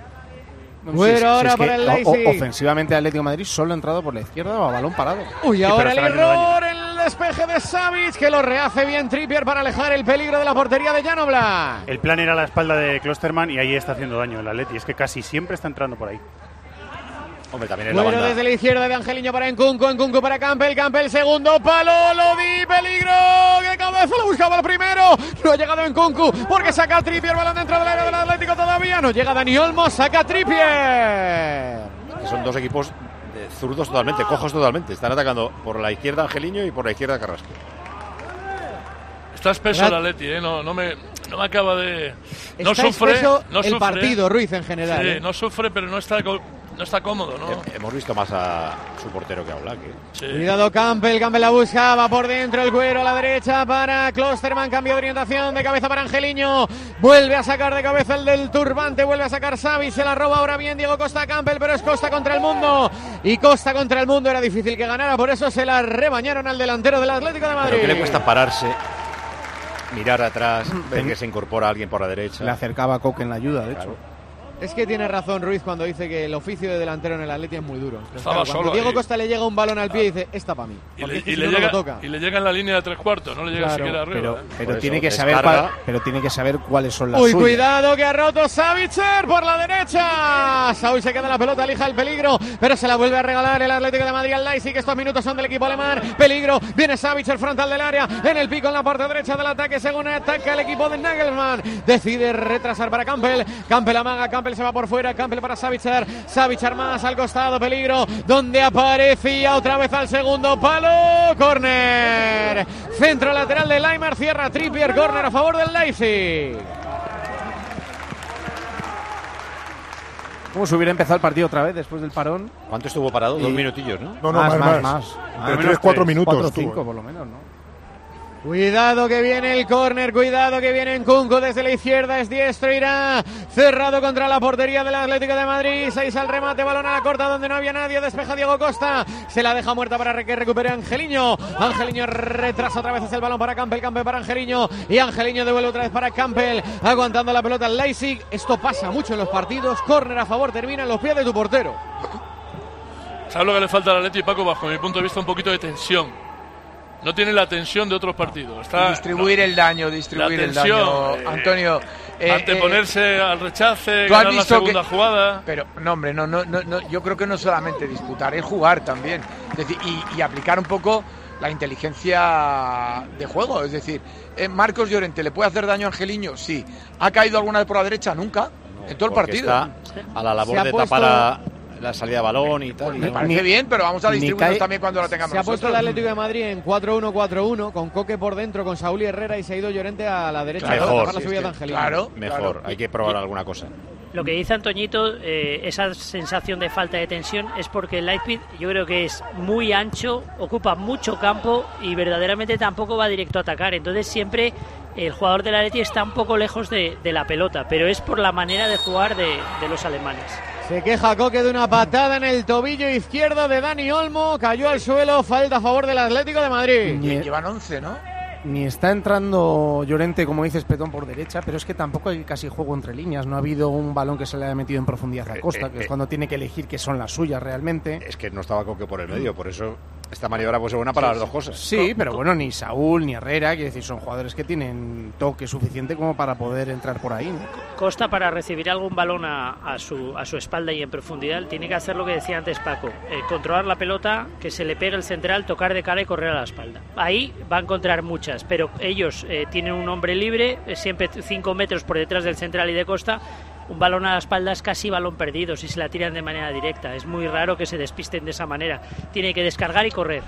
[SPEAKER 2] Bueno, ahora
[SPEAKER 4] es que
[SPEAKER 2] para el Leipzig.
[SPEAKER 4] ofensivamente Atlético de Madrid solo ha entrado por la izquierda o a balón parado.
[SPEAKER 2] Uy,
[SPEAKER 5] Sí,
[SPEAKER 2] ahora
[SPEAKER 5] pero
[SPEAKER 2] el
[SPEAKER 5] están haciendo
[SPEAKER 2] error en el despeje de Savic, que lo rehace bien Trippier para alejar el peligro de la portería de Jan Oblak.
[SPEAKER 5] El plan era la espalda de Klosterman y ahí está haciendo daño el Atleti. Es que casi siempre está entrando por ahí.
[SPEAKER 1] Hombre, también en la
[SPEAKER 2] Bueno,
[SPEAKER 1] banda.
[SPEAKER 2] desde la izquierda de Angeliño para Nkunku para Campbell, segundo palo, Lodi, peligro, que cabeza, lo buscaba el primero, no ha llegado Nkunku, porque saca Trippier, balón dentro del área del Atlético todavía, no llega Dani Olmo, saca Trippier.
[SPEAKER 1] Que son dos equipos zurdos totalmente, cojos totalmente, están atacando por la izquierda Angeliño y por la izquierda Carrasco.
[SPEAKER 3] Está espeso el Atleti, no me acaba de... No
[SPEAKER 2] Está
[SPEAKER 3] sufre,
[SPEAKER 2] espeso
[SPEAKER 3] no
[SPEAKER 2] el
[SPEAKER 3] sufre.
[SPEAKER 2] partido, Ruiz, en general.
[SPEAKER 3] Sí, no sufre, pero no está cómodo, ¿no?
[SPEAKER 1] Hemos visto más a su portero que a Oblak.
[SPEAKER 3] Sí.
[SPEAKER 2] Cuidado Campbell la busca, va por dentro el Cuero a la derecha para Klosterman, cambio de orientación, de cabeza para Angeliño, vuelve a sacar de cabeza el del turbante, vuelve a sacar Savic, se la roba ahora bien Diego Costa a Campbell, pero es Costa contra el mundo, y Costa contra el mundo era difícil que ganara, por eso se la rebañaron al delantero del Atlético de Madrid.
[SPEAKER 1] Pero ¿qué le cuesta pararse, mirar atrás, ver que se incorpora alguien por la derecha?
[SPEAKER 4] Le acercaba a Coque en la ayuda, de hecho.
[SPEAKER 2] Es que tiene razón Ruiz cuando dice que el oficio de delantero en el Atleti es muy duro. Entonces,
[SPEAKER 3] Estaba
[SPEAKER 2] cuando
[SPEAKER 3] solo
[SPEAKER 2] Diego
[SPEAKER 3] ahí.
[SPEAKER 2] Costa le llega un balón al pie y dice, esta para mí.
[SPEAKER 3] Y
[SPEAKER 2] Porque
[SPEAKER 3] le,
[SPEAKER 2] es que
[SPEAKER 3] y
[SPEAKER 2] si
[SPEAKER 3] le
[SPEAKER 2] no, no
[SPEAKER 3] llega,
[SPEAKER 2] lo toca.
[SPEAKER 3] y le llega en la línea de 3/4, no le llega
[SPEAKER 2] Claro,
[SPEAKER 3] siquiera arriba.
[SPEAKER 4] Pero tiene
[SPEAKER 1] eso,
[SPEAKER 4] que saber
[SPEAKER 1] descarga.
[SPEAKER 4] pero tiene que saber cuáles son las
[SPEAKER 2] Uy,
[SPEAKER 4] suyas.
[SPEAKER 2] cuidado que ha roto Savitzer por la derecha. Saúl se queda la pelota, elija el peligro, pero se la vuelve a regalar el Atlético de Madrid al Leipzig. Estos minutos son del equipo alemán. Peligro, viene Savitzer frontal del área, en el pico en la parte derecha del ataque, según ataca el equipo de Nagelsmann. Decide retrasar para Campbell. Campbell amaga, Campbell se va por fuera, Campbell para Savitzer. Savitzer más al costado, peligro, donde aparecía otra vez al segundo palo. Córner, centro lateral de Laimer, cierra Trippier, córner a favor del Leipzig.
[SPEAKER 4] ¿Cómo se hubiera empezado el partido otra vez después del parón?
[SPEAKER 1] ¿Cuánto estuvo parado? 2 minutillos, ¿no?
[SPEAKER 10] No, más. Entre 3-4 minutos.
[SPEAKER 4] 4 o
[SPEAKER 10] estuvo.
[SPEAKER 4] 5 por lo menos, ¿no?
[SPEAKER 2] Cuidado que viene el córner, cuidado que viene Nkunku desde la izquierda, es diestro, irá cerrado contra la portería del Atlético de Madrid. 6 al remate, balón a la corta donde no había nadie, despeja Diego Costa, se la deja muerta para que recupere Angeliño. Angeliño retrasa otra vez el balón para Campbell, Campbell para Angeliño y Angeliño devuelve otra vez para Campbell, aguantando la pelota al Leipzig. Esto pasa mucho en los partidos, córner a favor, termina en los pies de tu portero.
[SPEAKER 3] ¿Sabes lo que le falta al Atleti, Paco? Bajo mi punto de vista, un poquito de tensión. No tiene la tensión de otros partidos. Está,
[SPEAKER 8] distribuir el daño, Antonio.
[SPEAKER 3] Anteponerse al rechace,
[SPEAKER 8] ¿tú has
[SPEAKER 3] ganar la
[SPEAKER 8] visto
[SPEAKER 3] segunda jugada.
[SPEAKER 8] Pero, no, hombre, no, yo creo que no solamente disputar, es jugar también. Es decir, y aplicar un poco la inteligencia de juego. Es decir, Marcos Llorente, ¿le puede hacer daño a Angeliño? Sí. ¿Ha caído alguna vez por la derecha? Nunca. En todo el
[SPEAKER 1] Porque
[SPEAKER 8] partido.
[SPEAKER 1] está a la labor de tapar la salida de balón y tal.
[SPEAKER 8] Me parece bien, pero vamos a distribuirnos también cuando lo tengamos
[SPEAKER 2] Se ha puesto
[SPEAKER 8] nosotros.
[SPEAKER 2] el Atlético de Madrid en 4-1-4-1 con Coque por dentro, con Saúl y Herrera, y se ha ido Llorente a la derecha
[SPEAKER 1] Mejor.
[SPEAKER 2] para tapar la subida de Angelino.
[SPEAKER 8] Claro.
[SPEAKER 1] Mejor, hay que probar alguna cosa.
[SPEAKER 9] Lo que dice Antoñito, esa sensación de falta de tensión es porque el Leipzig yo creo que es muy ancho, ocupa mucho campo y verdaderamente tampoco va directo a atacar. Entonces siempre el jugador del Atleti está un poco lejos de la pelota, pero es por la manera de jugar de los alemanes.
[SPEAKER 2] Se queja Coque de una patada en el tobillo izquierdo de Dani Olmo, cayó al suelo, falta a favor del Atlético de Madrid.
[SPEAKER 8] Llevan 11, ¿no?
[SPEAKER 4] Ni está entrando Llorente, como dices, Petón por derecha, pero es que tampoco hay casi juego entre líneas. No ha habido un balón que se le haya metido en profundidad a Costa, que es cuando tiene que elegir que son las suyas realmente.
[SPEAKER 1] Es que no estaba Coque por el medio, por eso esta maniobra puede ser buena para las dos cosas.
[SPEAKER 4] Sí, pero bueno, ni Saúl ni Herrera, quiero decir, son jugadores que tienen toque suficiente como para poder entrar por ahí, ¿no?
[SPEAKER 9] Costa, para recibir algún balón a su espalda y en profundidad, tiene que hacer lo que decía antes Paco, controlar la pelota, que se le pegue el central, tocar de cara y correr a la espalda. Ahí va a encontrar muchas, pero ellos tienen un hombre libre, siempre 5 metros por detrás del central y de Costa. Un balón a la espalda es casi balón perdido si se la tiran de manera directa. Es muy raro que se despisten de esa manera. Tiene que descargar y correr.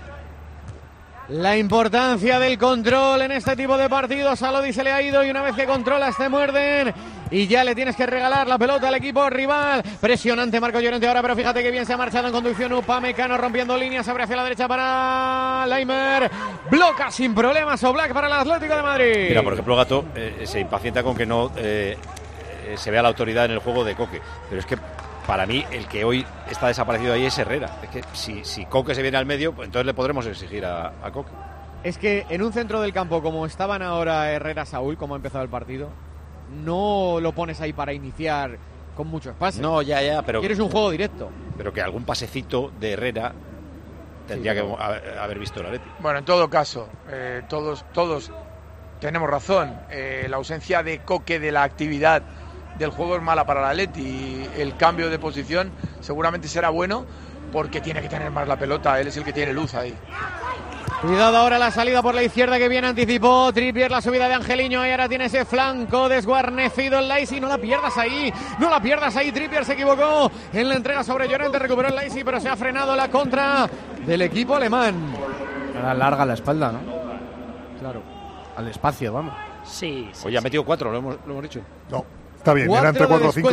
[SPEAKER 2] La importancia del control en este tipo de partidos. A Lodi se le ha ido y una vez que controlas te muerden y ya le tienes que regalar la pelota al equipo rival. Presionante Marco Llorente ahora, pero fíjate que bien se ha marchado en conducción Upamecano, rompiendo líneas, abre hacia la derecha para Laimer, bloca sin problemas Oblak para el Atlético de Madrid.
[SPEAKER 1] Mira, por ejemplo, Gato se impacienta con que no se vea la autoridad en el juego de Coque, pero es que para mí el que hoy está desaparecido ahí es Herrera. Es que si Coque se viene al medio, pues entonces le podremos exigir a Coque.
[SPEAKER 2] Es que en un centro del campo como estaban ahora Herrera, Saúl, como ha empezado el partido, no lo pones ahí para iniciar con muchos pases.
[SPEAKER 1] No, ya, pero
[SPEAKER 2] quieres un juego directo.
[SPEAKER 1] Pero que algún pasecito de Herrera tendría que haber visto el Atleti.
[SPEAKER 8] Bueno, en todo caso, todos tenemos razón. La ausencia de Coque de la actividad del juego es mala para el Atleti y el cambio de posición seguramente será bueno porque tiene que tener más la pelota. Él es el que tiene luz ahí.
[SPEAKER 2] Cuidado ahora la salida por la izquierda que bien anticipó Trippier, la subida de Angeliño y ahora tiene ese flanco desguarnecido el Laisy. No la pierdas ahí, Trippier se equivocó en la entrega sobre Llorente, recuperó el Laisy pero se ha frenado la contra del equipo alemán.
[SPEAKER 4] Ahora larga la espalda, ¿no? Claro, al espacio, vamos.
[SPEAKER 9] Sí.
[SPEAKER 1] Oye, ha metido 4, lo hemos dicho.
[SPEAKER 10] No, está bien, era entre 4 o 5.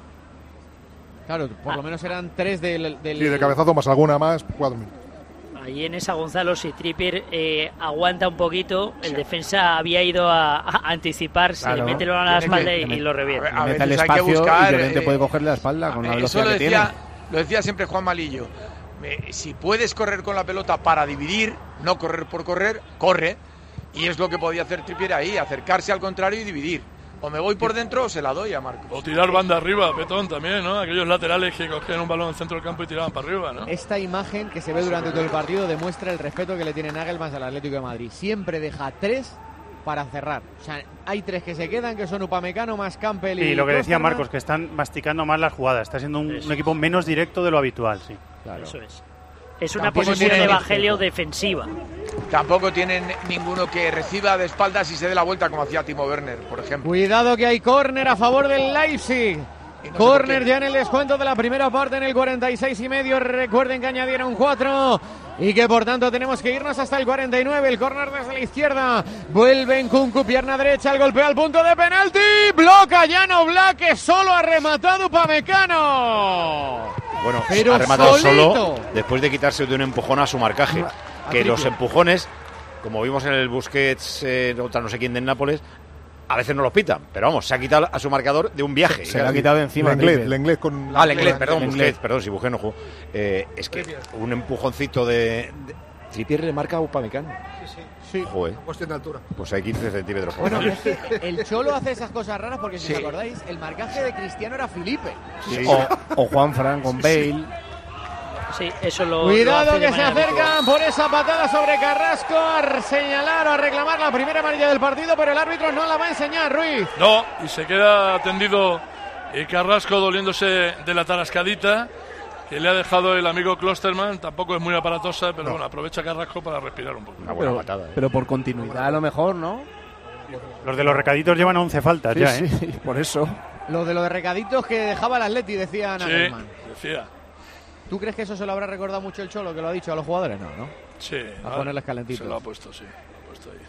[SPEAKER 2] Claro, por lo menos eran 3 del...
[SPEAKER 10] Sí, de cabezazo más alguna más, 4 minutos.
[SPEAKER 9] Ahí en esa, Gonzalo, si Trippier aguanta un poquito, el defensa había ido a anticipar, se le mete la la espalda y lo revienta.
[SPEAKER 4] A mete el espacio buscar, y Llorente puede cogerle la espalda con la velocidad que tiene.
[SPEAKER 8] Lo decía siempre Juan Malillo. Si puedes correr con la pelota para dividir, no correr por correr, corre. Y es lo que podía hacer Trippier ahí, acercarse al contrario y dividir. O me voy por dentro o se la doy a Marcos.
[SPEAKER 3] O tirar banda arriba, Petón también, ¿no? Aquellos laterales que cogían un balón en el centro del campo y tiraban para arriba, ¿no?
[SPEAKER 2] Esta imagen que se ve durante todo el partido demuestra el respeto que le tiene Nagelsmann al Atlético de Madrid. Siempre deja 3 para cerrar. O sea, hay 3 que se quedan, que son Upamecano más Campbell y
[SPEAKER 5] lo que decía
[SPEAKER 2] Klosterman.
[SPEAKER 5] Marcos, que están masticando más las jugadas. Está siendo un equipo menos directo de lo habitual, sí.
[SPEAKER 9] Claro. Eso es. Es una posición de evangelio defensiva.
[SPEAKER 8] Tampoco tienen ninguno que reciba de espaldas y se dé la vuelta como hacía Timo Werner, por ejemplo.
[SPEAKER 2] Cuidado que hay córner a favor del Leipzig. Córner ya en el descuento de la primera parte en el 46,5. Recuerden que añadieron 4 y que por tanto tenemos que irnos hasta el 49. El córner desde la izquierda. Vuelven Nkunku, pierna derecha, el golpeo al punto de penalti. Bloca Jan Oblak, que solo ha rematado Upamecano.
[SPEAKER 1] Bueno,
[SPEAKER 2] pero
[SPEAKER 1] ha rematado
[SPEAKER 2] solito.
[SPEAKER 1] solo después de quitarse de un empujón a su marcaje. Que los empujones, como vimos en el Busquets contra no sé quién del Nápoles, a veces no los pitan. Pero vamos, se ha quitado a su marcador de un viaje.
[SPEAKER 4] Se lo ha quitado de encima.
[SPEAKER 10] El inglés con...
[SPEAKER 1] Lenglet, perdón, Busquets, perdón, si Busquets no jugó. Es que un empujoncito de Trippier le marca a Upamecano.
[SPEAKER 2] Sí.
[SPEAKER 1] Joder.
[SPEAKER 10] Cuestión de altura.
[SPEAKER 1] Pues hay 15 centímetros.
[SPEAKER 2] Bueno, es que el Cholo hace esas cosas raras porque si os acordáis, el marcaje de Cristiano era Felipe.
[SPEAKER 1] Sí.
[SPEAKER 4] O Juan Fran con Bale.
[SPEAKER 9] Sí, eso lo.
[SPEAKER 2] Cuidado
[SPEAKER 9] lo
[SPEAKER 2] que se acercan por esa patada sobre Carrasco a señalar o a reclamar la primera amarilla del partido, pero el árbitro no la va a enseñar, Ruiz.
[SPEAKER 3] No, y se queda tendido Carrasco doliéndose de la tarascadita que le ha dejado el amigo Klosterman. Tampoco es muy aparatosa, pero bueno, aprovecha Carrasco para respirar un poco.
[SPEAKER 1] Una buena patada.
[SPEAKER 4] Pero por continuidad a lo mejor, ¿no?
[SPEAKER 5] Los de los recaditos llevan 11 faltas ya, ¿eh?
[SPEAKER 4] Sí, por eso.
[SPEAKER 2] Lo de los recaditos que dejaba el Atleti, decía Nagelsmann.
[SPEAKER 3] Sí, decía.
[SPEAKER 2] ¿Tú crees que eso se lo habrá recordado mucho el Cholo, que lo ha dicho a los jugadores? No, ¿no?
[SPEAKER 3] Sí.
[SPEAKER 2] A ponerles calentitos.
[SPEAKER 3] Se lo ha puesto, sí. Lo ha puesto ahí.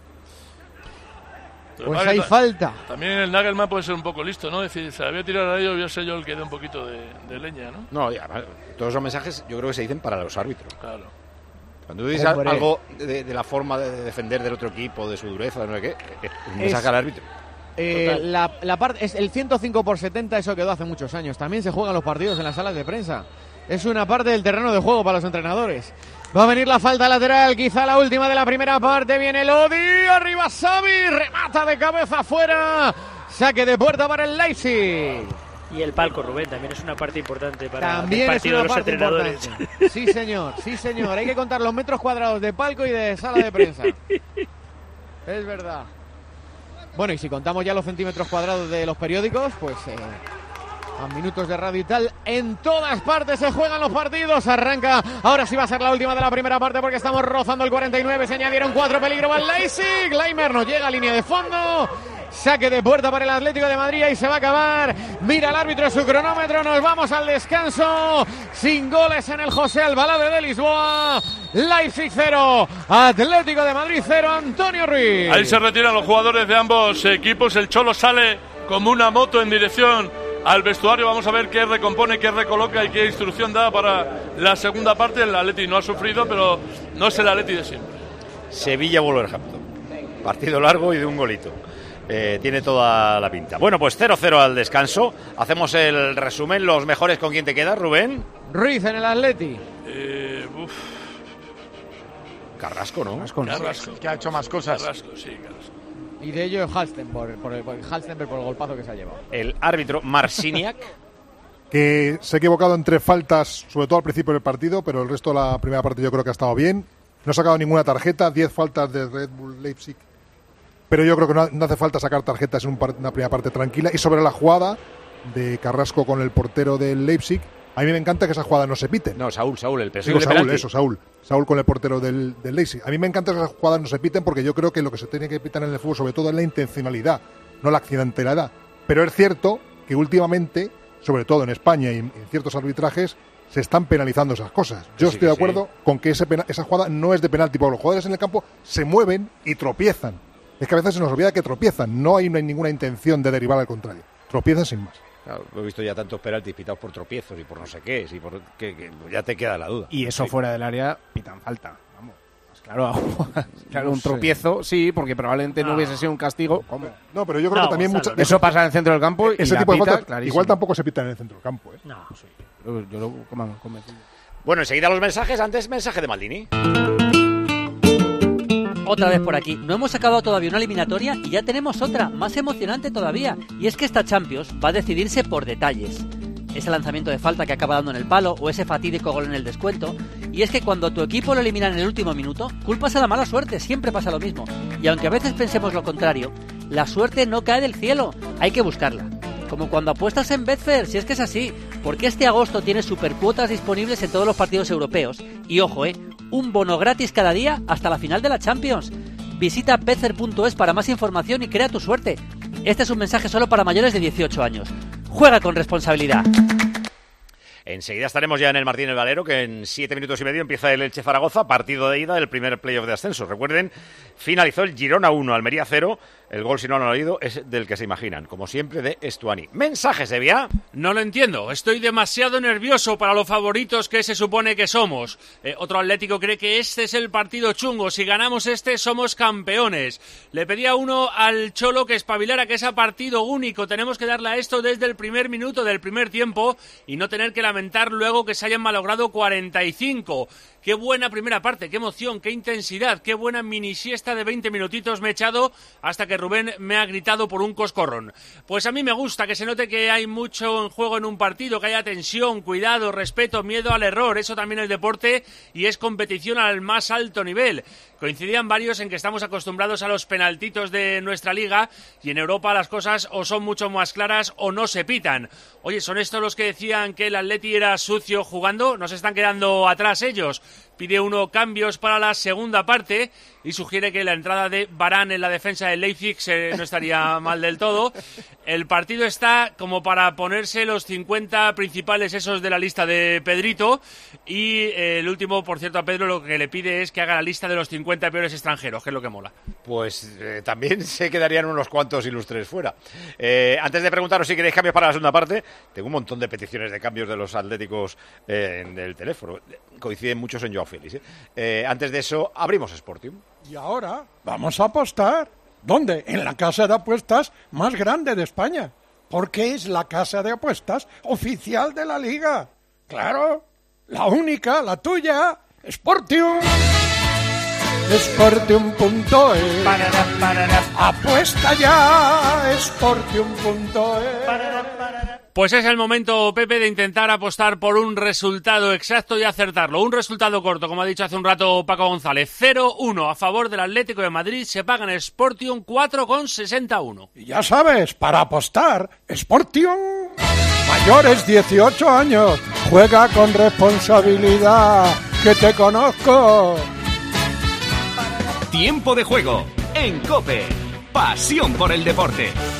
[SPEAKER 2] Pues hay falta.
[SPEAKER 3] También el Nagelman puede ser un poco listo, ¿no? Es decir, se la voy a tirar a ellos, voy a ser yo el que dé un poquito de leña, ¿no?
[SPEAKER 1] No, ya, todos esos mensajes yo creo que se dicen para los árbitros.
[SPEAKER 3] Claro.
[SPEAKER 1] Cuando tú dices algo de la forma de defender del otro equipo, de su dureza, de no sé qué, un mensaje al árbitro.
[SPEAKER 2] La parte es el 105/70, eso quedó hace muchos años. También se juegan los partidos en las salas de prensa. Es una parte del terreno de juego para los entrenadores. Va a venir la falta lateral, quizá la última de la primera parte. Viene Lodi, arriba Xavi, remata de cabeza afuera. Saque de puerta para el Leipzig.
[SPEAKER 9] Y el palco, Rubén, también es una parte importante para
[SPEAKER 2] también
[SPEAKER 9] el partido de los entrenadores.
[SPEAKER 2] Importante. Sí, señor, sí, señor. Hay que contar los metros cuadrados de palco y de sala de prensa. Es verdad. Bueno, y si contamos ya los centímetros cuadrados de los periódicos, pues a minutos de radio y tal, en todas partes se juegan los partidos. Arranca, ahora sí va a ser la última de la primera parte porque estamos rozando el 49. Se añadieron 4, peligro para el Leipzig. Leimer no llega a línea de fondo. Saque de puerta para el Atlético de Madrid y se va a acabar. Mira el árbitro su cronómetro. Nos vamos al descanso. Sin goles en el José Albalade de Lisboa. Leipzig 0, Atlético de Madrid 0. Antonio Ruiz.
[SPEAKER 3] Ahí se retiran los jugadores de ambos equipos. El Cholo sale como una moto en dirección al vestuario. Vamos a ver qué recompone, qué recoloca y qué instrucción da para la segunda parte. El Atleti no ha sufrido, pero no es el Atleti de siempre.
[SPEAKER 1] Sevilla-Wolverhampton. Partido largo y de un golito. Tiene toda la pinta. Bueno, pues 0-0 al descanso. Hacemos el resumen. Los mejores, ¿con quién te quedas, Rubén?
[SPEAKER 2] Ruiz en el Atleti.
[SPEAKER 1] Carrasco, ¿no?
[SPEAKER 8] Carrasco, que ha hecho más cosas.
[SPEAKER 3] Carrasco, sí, Carrasco.
[SPEAKER 2] Y de ello Halstenberg por el golpazo que se ha llevado.
[SPEAKER 1] El árbitro Marciniak,
[SPEAKER 10] que se ha equivocado en 3 faltas, sobre todo al principio del partido, pero el resto de la primera parte yo creo que ha estado bien. No ha sacado ninguna tarjeta, 10 faltas de Red Bull Leipzig, pero yo creo que no hace falta sacar tarjetas en una primera parte tranquila. Y sobre la jugada de Carrasco con el portero del Leipzig, a mí me encanta que esas jugadas no se piten.
[SPEAKER 1] No, Saúl, el
[SPEAKER 10] Digo, Saúl con el portero del Leipzig. A mí me encanta que esas jugadas no se piten, porque yo creo que lo que se tiene que pitar en el fútbol sobre todo es la intencionalidad, no la accidentalidad. Pero es cierto que últimamente, sobre todo en España y en ciertos arbitrajes, se están penalizando esas cosas. Yo estoy de acuerdo con que esa jugada no es de penalti, porque los jugadores en el campo se mueven y tropiezan. Es que a veces se nos olvida que tropiezan, no hay ninguna intención de derivar al contrario. Tropiezan sin más.
[SPEAKER 1] Claro, he visto ya tantos penaltis pitados por tropiezos y por no sé qué, y por que ya te queda la duda.
[SPEAKER 4] Y eso fuera del área pitan falta. Vamos. Claro, un tropiezo, sí, porque probablemente no hubiese sido un castigo. ¿Cómo?
[SPEAKER 10] No, pero yo creo que también
[SPEAKER 4] eso pasa en el centro del campo y
[SPEAKER 10] ese tipo de faltas igual tampoco se pitan en el centro del campo.
[SPEAKER 4] No, sí. Yo lo convencido.
[SPEAKER 1] Bueno, enseguida los mensajes. Antes, mensaje de Maldini.
[SPEAKER 12] Otra vez por aquí. No hemos acabado todavía una eliminatoria y ya tenemos otra, más emocionante todavía. Y es que esta Champions va a decidirse por detalles. Ese lanzamiento de falta que acaba dando en el palo o ese fatídico gol en el descuento. Y es que cuando tu equipo lo elimina en el último minuto, culpas a la mala suerte, siempre pasa lo mismo. Y aunque a veces pensemos lo contrario, la suerte no cae del cielo, hay que buscarla. Como cuando apuestas en Betfair, si es que es así, porque este agosto tiene supercuotas disponibles en todos los partidos europeos. Y ojo, un bono gratis cada día hasta la final de la Champions. Visita betfair.es para más información y crea tu suerte. Este es un mensaje solo para mayores de 18 años. Juega con responsabilidad.
[SPEAKER 1] Enseguida estaremos ya en el Martínez Valero, que en 7 minutos y medio empieza el Elche Zaragoza, partido de ida del primer playoff de ascenso. Recuerden, finalizó el Girona 1, Almería 0. El gol, si no lo han oído, es del que se imaginan, como siempre, de Estuani. ¿Mensajes, Evia?
[SPEAKER 13] No lo entiendo. Estoy demasiado nervioso para los favoritos que se supone que somos. Otro Atlético cree que este es el partido chungo. Si ganamos este, somos campeones. Le pedía uno al Cholo que espabilara, que es a partido único. Tenemos que darle a esto desde el primer minuto del primer tiempo y no tener que lamentar luego que se hayan malogrado 45. Qué buena primera parte, qué emoción, qué intensidad, qué buena mini siesta de 20 minutitos me he echado hasta que Rubén me ha gritado por un coscorrón. Pues a mí me gusta que se note que hay mucho en juego en un partido, que haya tensión, cuidado, respeto, miedo al error. Eso también es deporte y es competición al más alto nivel. Coincidían varios en que estamos acostumbrados a los penaltitos de nuestra liga y en Europa las cosas o son mucho más claras o no se pitan. Oye, ¿son estos los que decían que el Atleti era sucio jugando? ¿Nos están quedando atrás ellos? Pide uno cambios para la segunda parte y sugiere que la entrada de Varane en la defensa del Leipzig no estaría mal del todo. El partido está como para ponerse los 50 principales esos de la lista de Pedrito y el último, por cierto, a Pedro lo que le pide es que haga la lista de los 50 peores extranjeros, que es lo que mola.
[SPEAKER 1] Pues también se quedarían unos cuantos ilustres fuera. Antes de preguntaros si queréis cambios para la segunda parte, tengo un montón de peticiones de cambios de los atléticos en el teléfono. Coinciden muchos en Joao Félix. Antes de eso, abrimos Sportium.
[SPEAKER 6] Y ahora vamos a apostar. ¿Dónde? En la casa de apuestas más grande de España. Porque es la casa de apuestas oficial de la Liga. Claro, la única, la tuya, Sportium. Sportium.es. Apuesta ya, Sportium.es.
[SPEAKER 13] Pues es el momento, Pepe, de intentar apostar por un resultado exacto y acertarlo. Un resultado corto, como ha dicho hace un rato Paco González. 0-1 a favor del Atlético de Madrid. Se paga en Sportium 4,61.
[SPEAKER 6] Y ya sabes, para apostar, Sportium. Mayores 18 años. Juega con responsabilidad. Que te conozco.
[SPEAKER 14] Tiempo de juego en COPE. Pasión por el deporte.